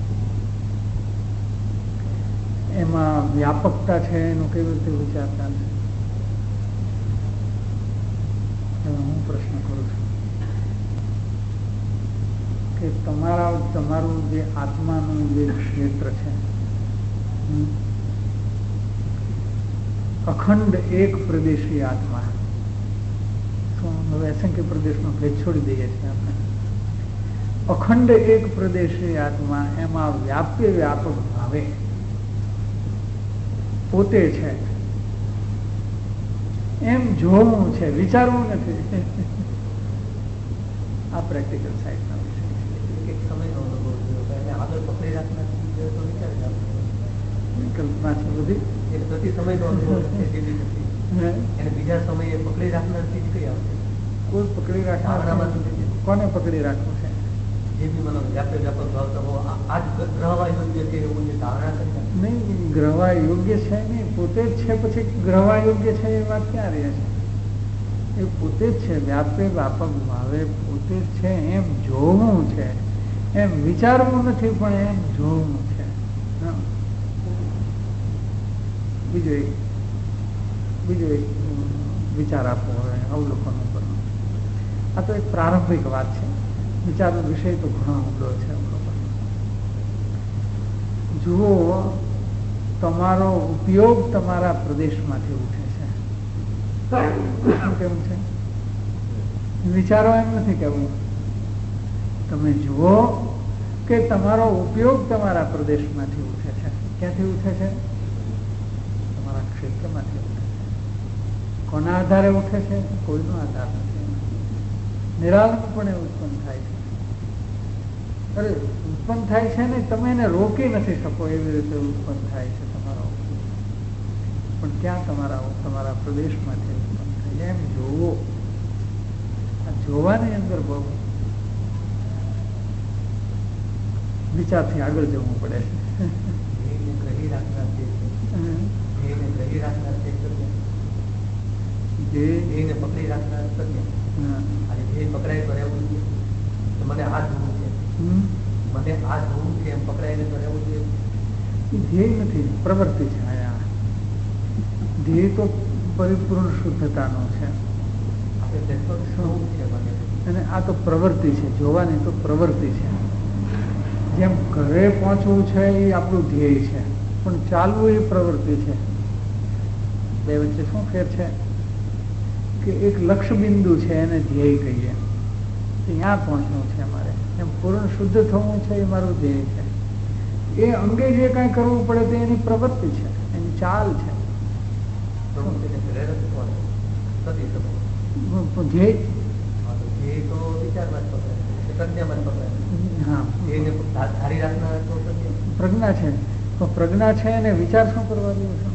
એમાં વ્યાપકતા છે એનું કેવી રીતે વિચારતા છે હું પ્રશ્ન કરું છું કે તમારા તમારું જે આત્માનું જે ક્ષેત્ર છે અખંડ એક પ્રદેશી આત્મા, શું હવે અસંખ્ય પ્રદેશનો ભેદ છોડી દઈએ છીએ આપણે. અખંડ એક પ્રદેશી આત્મા એમાં વ્યાપ્ય વ્યાપક ભાવે પોતે છે એમ જોવું છે, વિચારવું નથી. આ પ્રેક્ટિકલ સાઈડના વિષય છે. એક સમયનો અનુભવ થયો આગળ પકડી રાખનાર તો વિચાર કલ્પના છે બધી. એ પ્રતિ સમયનો અનુભવ છે એને બીજા સમયે પકડી રાખનાર ચીજ કઈ આવશે? કોઈ પકડી રાખનાર કોને પકડી રાખવું છે? જે બી મને વ્યાપક વ્યાપક ભાવ તો આજ ગ્રહવા યોગ્ય છે એવું જે ધારણા કરી નહીં, ગ્રહવા યોગ્ય છે નહીં, પોતે જ છે. પછી ગ્રહવા યોગ્ય છે એ વાત ક્યાં રહે છે? એ પોતે જ છે, વ્યાપે વ્યાપક ભાવે પોતે જ છે એમ જોવું છે, એમ વિચારવું નથી પણ એમ જોવું છે. બીજો એક બીજો એક વિચાર આપવો હોય અવલોકન ઉપર. આ તો એક પ્રારંભિક વાત છે. વિચારનો વિષય તો ઘણો ઊંડો છે. જુઓ, તમારો ઉપયોગ તમારા પ્રદેશમાંથી ઉઠે છે. કેવું છે? વિચારો એમ નથી કેવું. તમે જુઓ કે તમારો ઉપયોગ તમારા પ્રદેશમાંથી ઉઠે છે. ક્યાંથી ઉઠે છે? તમારા ક્ષેત્રમાંથી ઉઠે છે. કોના આધારે ઉઠે છે? કોઈનો આધાર નથી. નિરાલંબપણે ઉત્પન્ન થાય છે. અરે ઉત્પન્ન થાય છે ને તમે એને રોકી નથી શકો એવી રીતે ઉત્પન્ન થાય છે તમારો. પણ ક્યાં? તમારા તમારા પ્રદેશમાંથી ઉત્પન્ન થાય. એમ જોવો. આ જોવાની અંદર બહુ વિચારથી આગળ જવું પડે છે. ગ્રહી રાખનાર છે ગ્રહી રાખનાર છે જે એને પકડી રાખનાર સત્ય. અને જે પકડાય તો રહેવું જોઈએ. મને આ જોવું છે, મને આ જોવું છે એમ પકડાઈને તો રહેવું જોઈએ. ધ્યેય નથી, પ્રવૃત્તિ છે. આયા ધ્યેય તો પરિપૂર્ણ શુદ્ધતાનો છે. અને આ તો પ્રવૃત્તિ છે. જોવાની તો પ્રવૃત્તિ છે. જેમ ઘરે પહોંચવું છે એ આપણું ધ્યેય છે, પણ ચાલવું એ પ્રવૃત્તિ છે. બે વચ્ચે શું ફેર છે? કે એક લક્ષ્ય બિંદુ છે એને ધ્યેય કહીએ, ત્યાં પહોંચવું છે અમારે. એમ પૂર્ણ શુદ્ધ થવું છે એ મારું ધ્યેય છે. એ અંગે જે કાંઈ કરવું પડે તે એની પ્રવૃત્તિ છે, એની ચાલ છે. પ્રજ્ઞા છે તો પ્રજ્ઞા છે એને વિચાર શું કરવા દેવું છે?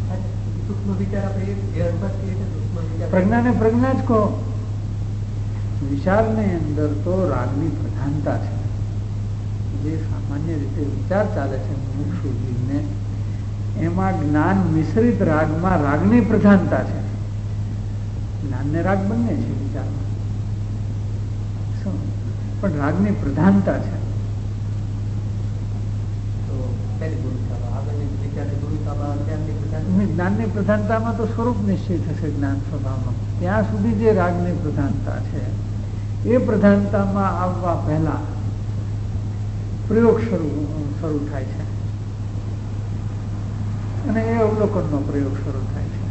પ્રજ્ઞા ને પ્રજ્ઞા જ કહો. વિચારની અંદર તો રાગની પ્રધાનતા છે. જે સામાન્ય રીતે વિચાર ચાલે છે મુમુક્ષુ જીવને, એમાં જ્ઞાન મિશ્રિત રાગમાં રાગની પ્રધાનતા છે. જ્ઞાન ને રાગ બંને છે વિચારમાં, શું પણ રાગની પ્રધાનતા છે. તો પહેલી ભૂમિકા આગળની જ્ઞાનની પ્રધાનતામાં તો સ્વરૂપ નિશ્ચય થશે જ્ઞાન સ્વભાવનો. ત્યાં સુધી જે રાગની પ્રધાનતા છે એ પ્રધાનતામાં આવવા પહેલા પ્રયોગ શરૂ શરૂ થાય છે અને એ અવલોકનનો પ્રયોગ શરૂ થાય છે.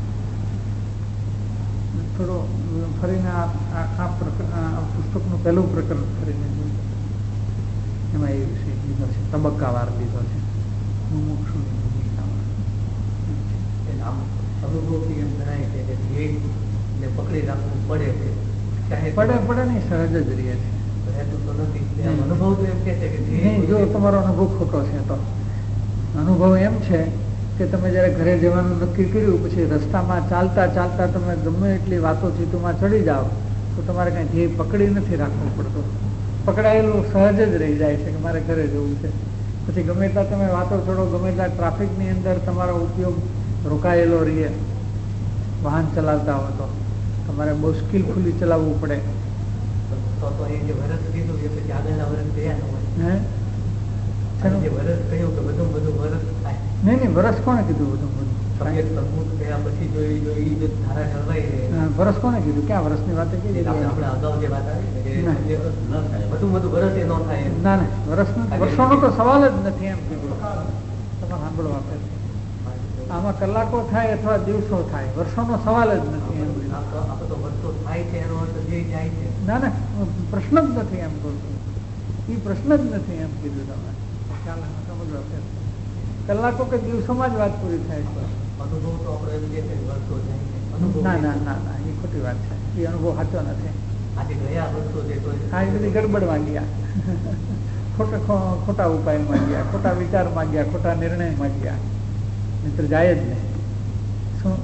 થોડો ફરીને આ પુસ્તકનું પહેલું પ્રકરણ ફરીને એમાં એ વિષય લીધો છે, તબક્કાવાર લીધો છે. મુમુક્ષુની ભૂમિકામાં અનુભવથી એમ જણાય છે કે ધ્યેયને પકડી રાખવું પડે છે. પડે પડે નહીં, સહજ જ રહે છે. અનુભવ તો એમ કે છે કે જો તમારો અનુભવ ખોટો છે તો અનુભવ એમ છે કે તમે જયારે ઘરે જવાનું નક્કી કર્યું પછી રસ્તામાં ચાલતા ચાલતા તમે ગમે એટલી વાતોચીતોમાં ચડી જાઓ તો તમારે કઈ ધ્યેય પકડી નથી રાખવું પડતું. પકડાયેલું સહજ જ રહી જાય છે કે મારે ઘરે જવું છે. પછી ગમે ત્યાં તમે વાતો છોડો, ગમે ત્યાં ટ્રાફિકની અંદર તમારો ઉપયોગ રોકાયેલો રહીએ, વાહન ચલાવતા હો તો તમારે બહુ સ્કિલફુલી ચલાવવું પડે. તો તો એ જે વરસ કીધું એ પછી આગળના વરસ ગયા ન હોય. હે જે વરસ કહ્યું કે બધું બધું વરસ થાય. નહીં નહીં, વરસ કોને કીધું બધું બધું? પછી જોઈ જોઈ ધારા ઢળવાઈ રહે. વરસ કોને કીધું? ક્યાં વરસની વાત કરી? આપણે અગાઉ જે વાત આવી બધું બધું વરસ એ ન થાય. ના ના, વરસ વર્ષોનો તો સવાલ જ નથી એમ કીધું. તમે સાંભળો આપે આમાં કલાકો થાય અથવા દિવસો થાય, વર્ષોનો સવાલ જ નથી એમ. આપણે તો વર્ષો થાય છે એનો અર્થ જે જાય છે. ના ના, પ્રશ્ન જ નથી એમ કહું છું. એ પ્રશ્ન જ નથી એમ કીધું તમે. ખ્યાલ સમજો આપે કલાકો કે દિવસોમાં જ વાત પૂરી થાય છે. અનુભવ તો આપણે એમ કે છે વર્ષો જાય છે. ના ના ના ના, એ ખોટી વાત છે. એ અનુભવ સાચો નથી. આજે ગયા વર્ષો જે હા, એ બધી ગડબડમાં ગયા, ખોટા ખોટા ઉપાયમાં ગયા, ખોટા વિચારમાં ગયા, ખોટા નિર્ણયમાં ગયા. મિત્ર જાય જ નહીં. શું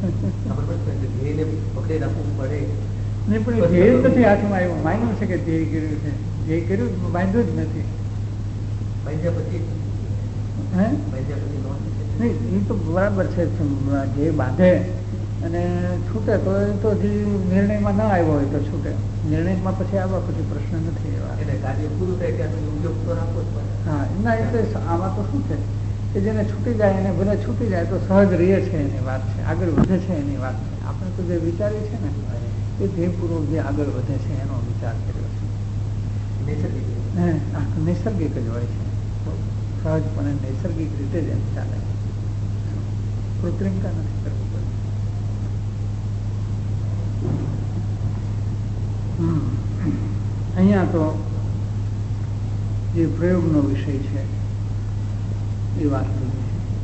ધ્યેયને પકડી રાખવું પડે નહીં, પણ એ ધ્યેય જ નથી હાથમાં આવ્યું. માન્યું છે કે ધ્યેય કર્યું છે, ધ્યેય કર્યું બાંધ્યું જ નથી. બાંધ્યા પછી હે બાંધ્યા પછી નહીં, એ તો બરાબર છે. જે બાંધે અને છૂટે તો એ તો જે નિર્ણયમાં ના આવ્યો હોય તો છૂટે. નિર્ણયમાં પછી આવ્યા પછી પ્રશ્ન નથી એવા. એટલે કાર્ય પૂરું થાય ત્યાં ઉપયોગ તો રાખવો જ પડે. હા, ના એટલે આમાં તો શું છે કે જેને છૂટી જાય એને ભલે છૂટી જાય તો સહજ રહે છે એની વાત છે, આગળ વધે છે એની વાત છે. આપણે તો જે વિચારી છે ને એ ધ્યેયપૂર્વક જે આગળ વધે છે એનો વિચાર કર્યો છે. નૈસર્ગિક હે નૈસર્ગિક જ હોય છે, સહજપણે નૈસર્ગિક રીતે જ એમ ચાલે છે. કૃત્રિમતા નથી કરવી પડતી. અહીંયા તો જે પ્રયોગનો વિષય છે એ વાત કરી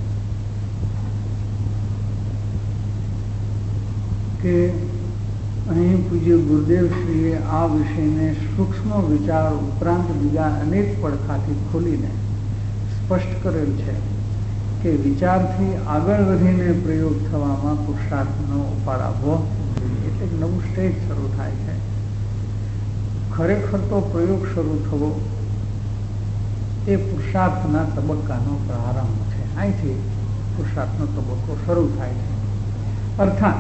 છે કે અહીં પૂજ્ય ગુરુદેવશ્રીએ આ વિષયને સૂક્ષ્મ વિચાર ઉપરાંત બીજા અનેક પડખાથી ખોલીને સ્પષ્ટ કરેલ છે કે વિચારથી આગળ વધીને પ્રયોગ થવામાં પુરુષાર્થનો ઉપાડ આવવો જોઈએ. એટલે નવું સ્ટેજ શરૂ થાય છે. ખરેખર તો પ્રયોગ શરૂ થવો એ પુરુષાર્થના તબક્કાનો પ્રારંભ છે. અહીંથી પુરુષાર્થનો તબક્કો શરૂ થાય છે. અર્થાત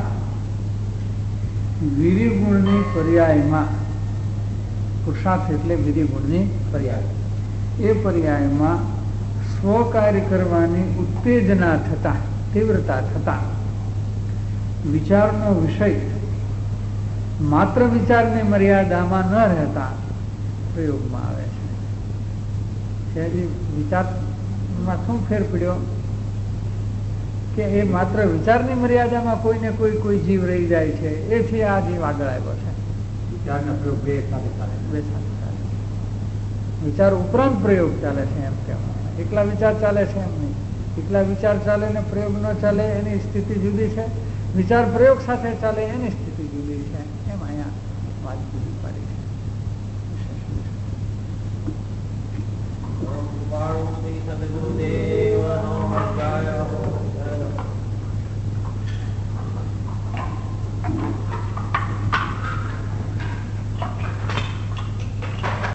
વીર્યગુણની પર્યાયમાં, પુરુષાર્થ એટલે વીર્યગુણની પર્યાય, એ પર્યાયમાં સ્વકાર્ય કરવાની ઉત્તેજના થતા, તીવ્રતા થતા વિચારનો વિષય માત્ર વિચારની મર્યાદામાં ન રહેતા પ્રયોગમાં આવે છે. વિચારમાં શું ફેર પડ્યો કે એ માત્ર વિચારની મર્યાદામાં કોઈને કોઈ કોઈ જીવ રહી જાય છે, એથી આ જીવ આગળ આવ્યો છે. વિચારના પ્રયોગ બે સાથે ચાલે બે સાથે ચાલે. વિચાર ઉપરાંત પ્રયોગ ચાલે છે એમ કહેવાય. એકલા વિચાર ચાલે છે એમ નહીં. એકલા વિચાર ચાલે ને પ્રયોગ ન ચાલે એની સ્થિતિ જુદી છે. વિચાર પ્રયોગ સાથે ચાલે એની સ્થિતિ જુદી છે. એમ અહીંયા વાત જુદી પાડી છે. ગુરુદેવ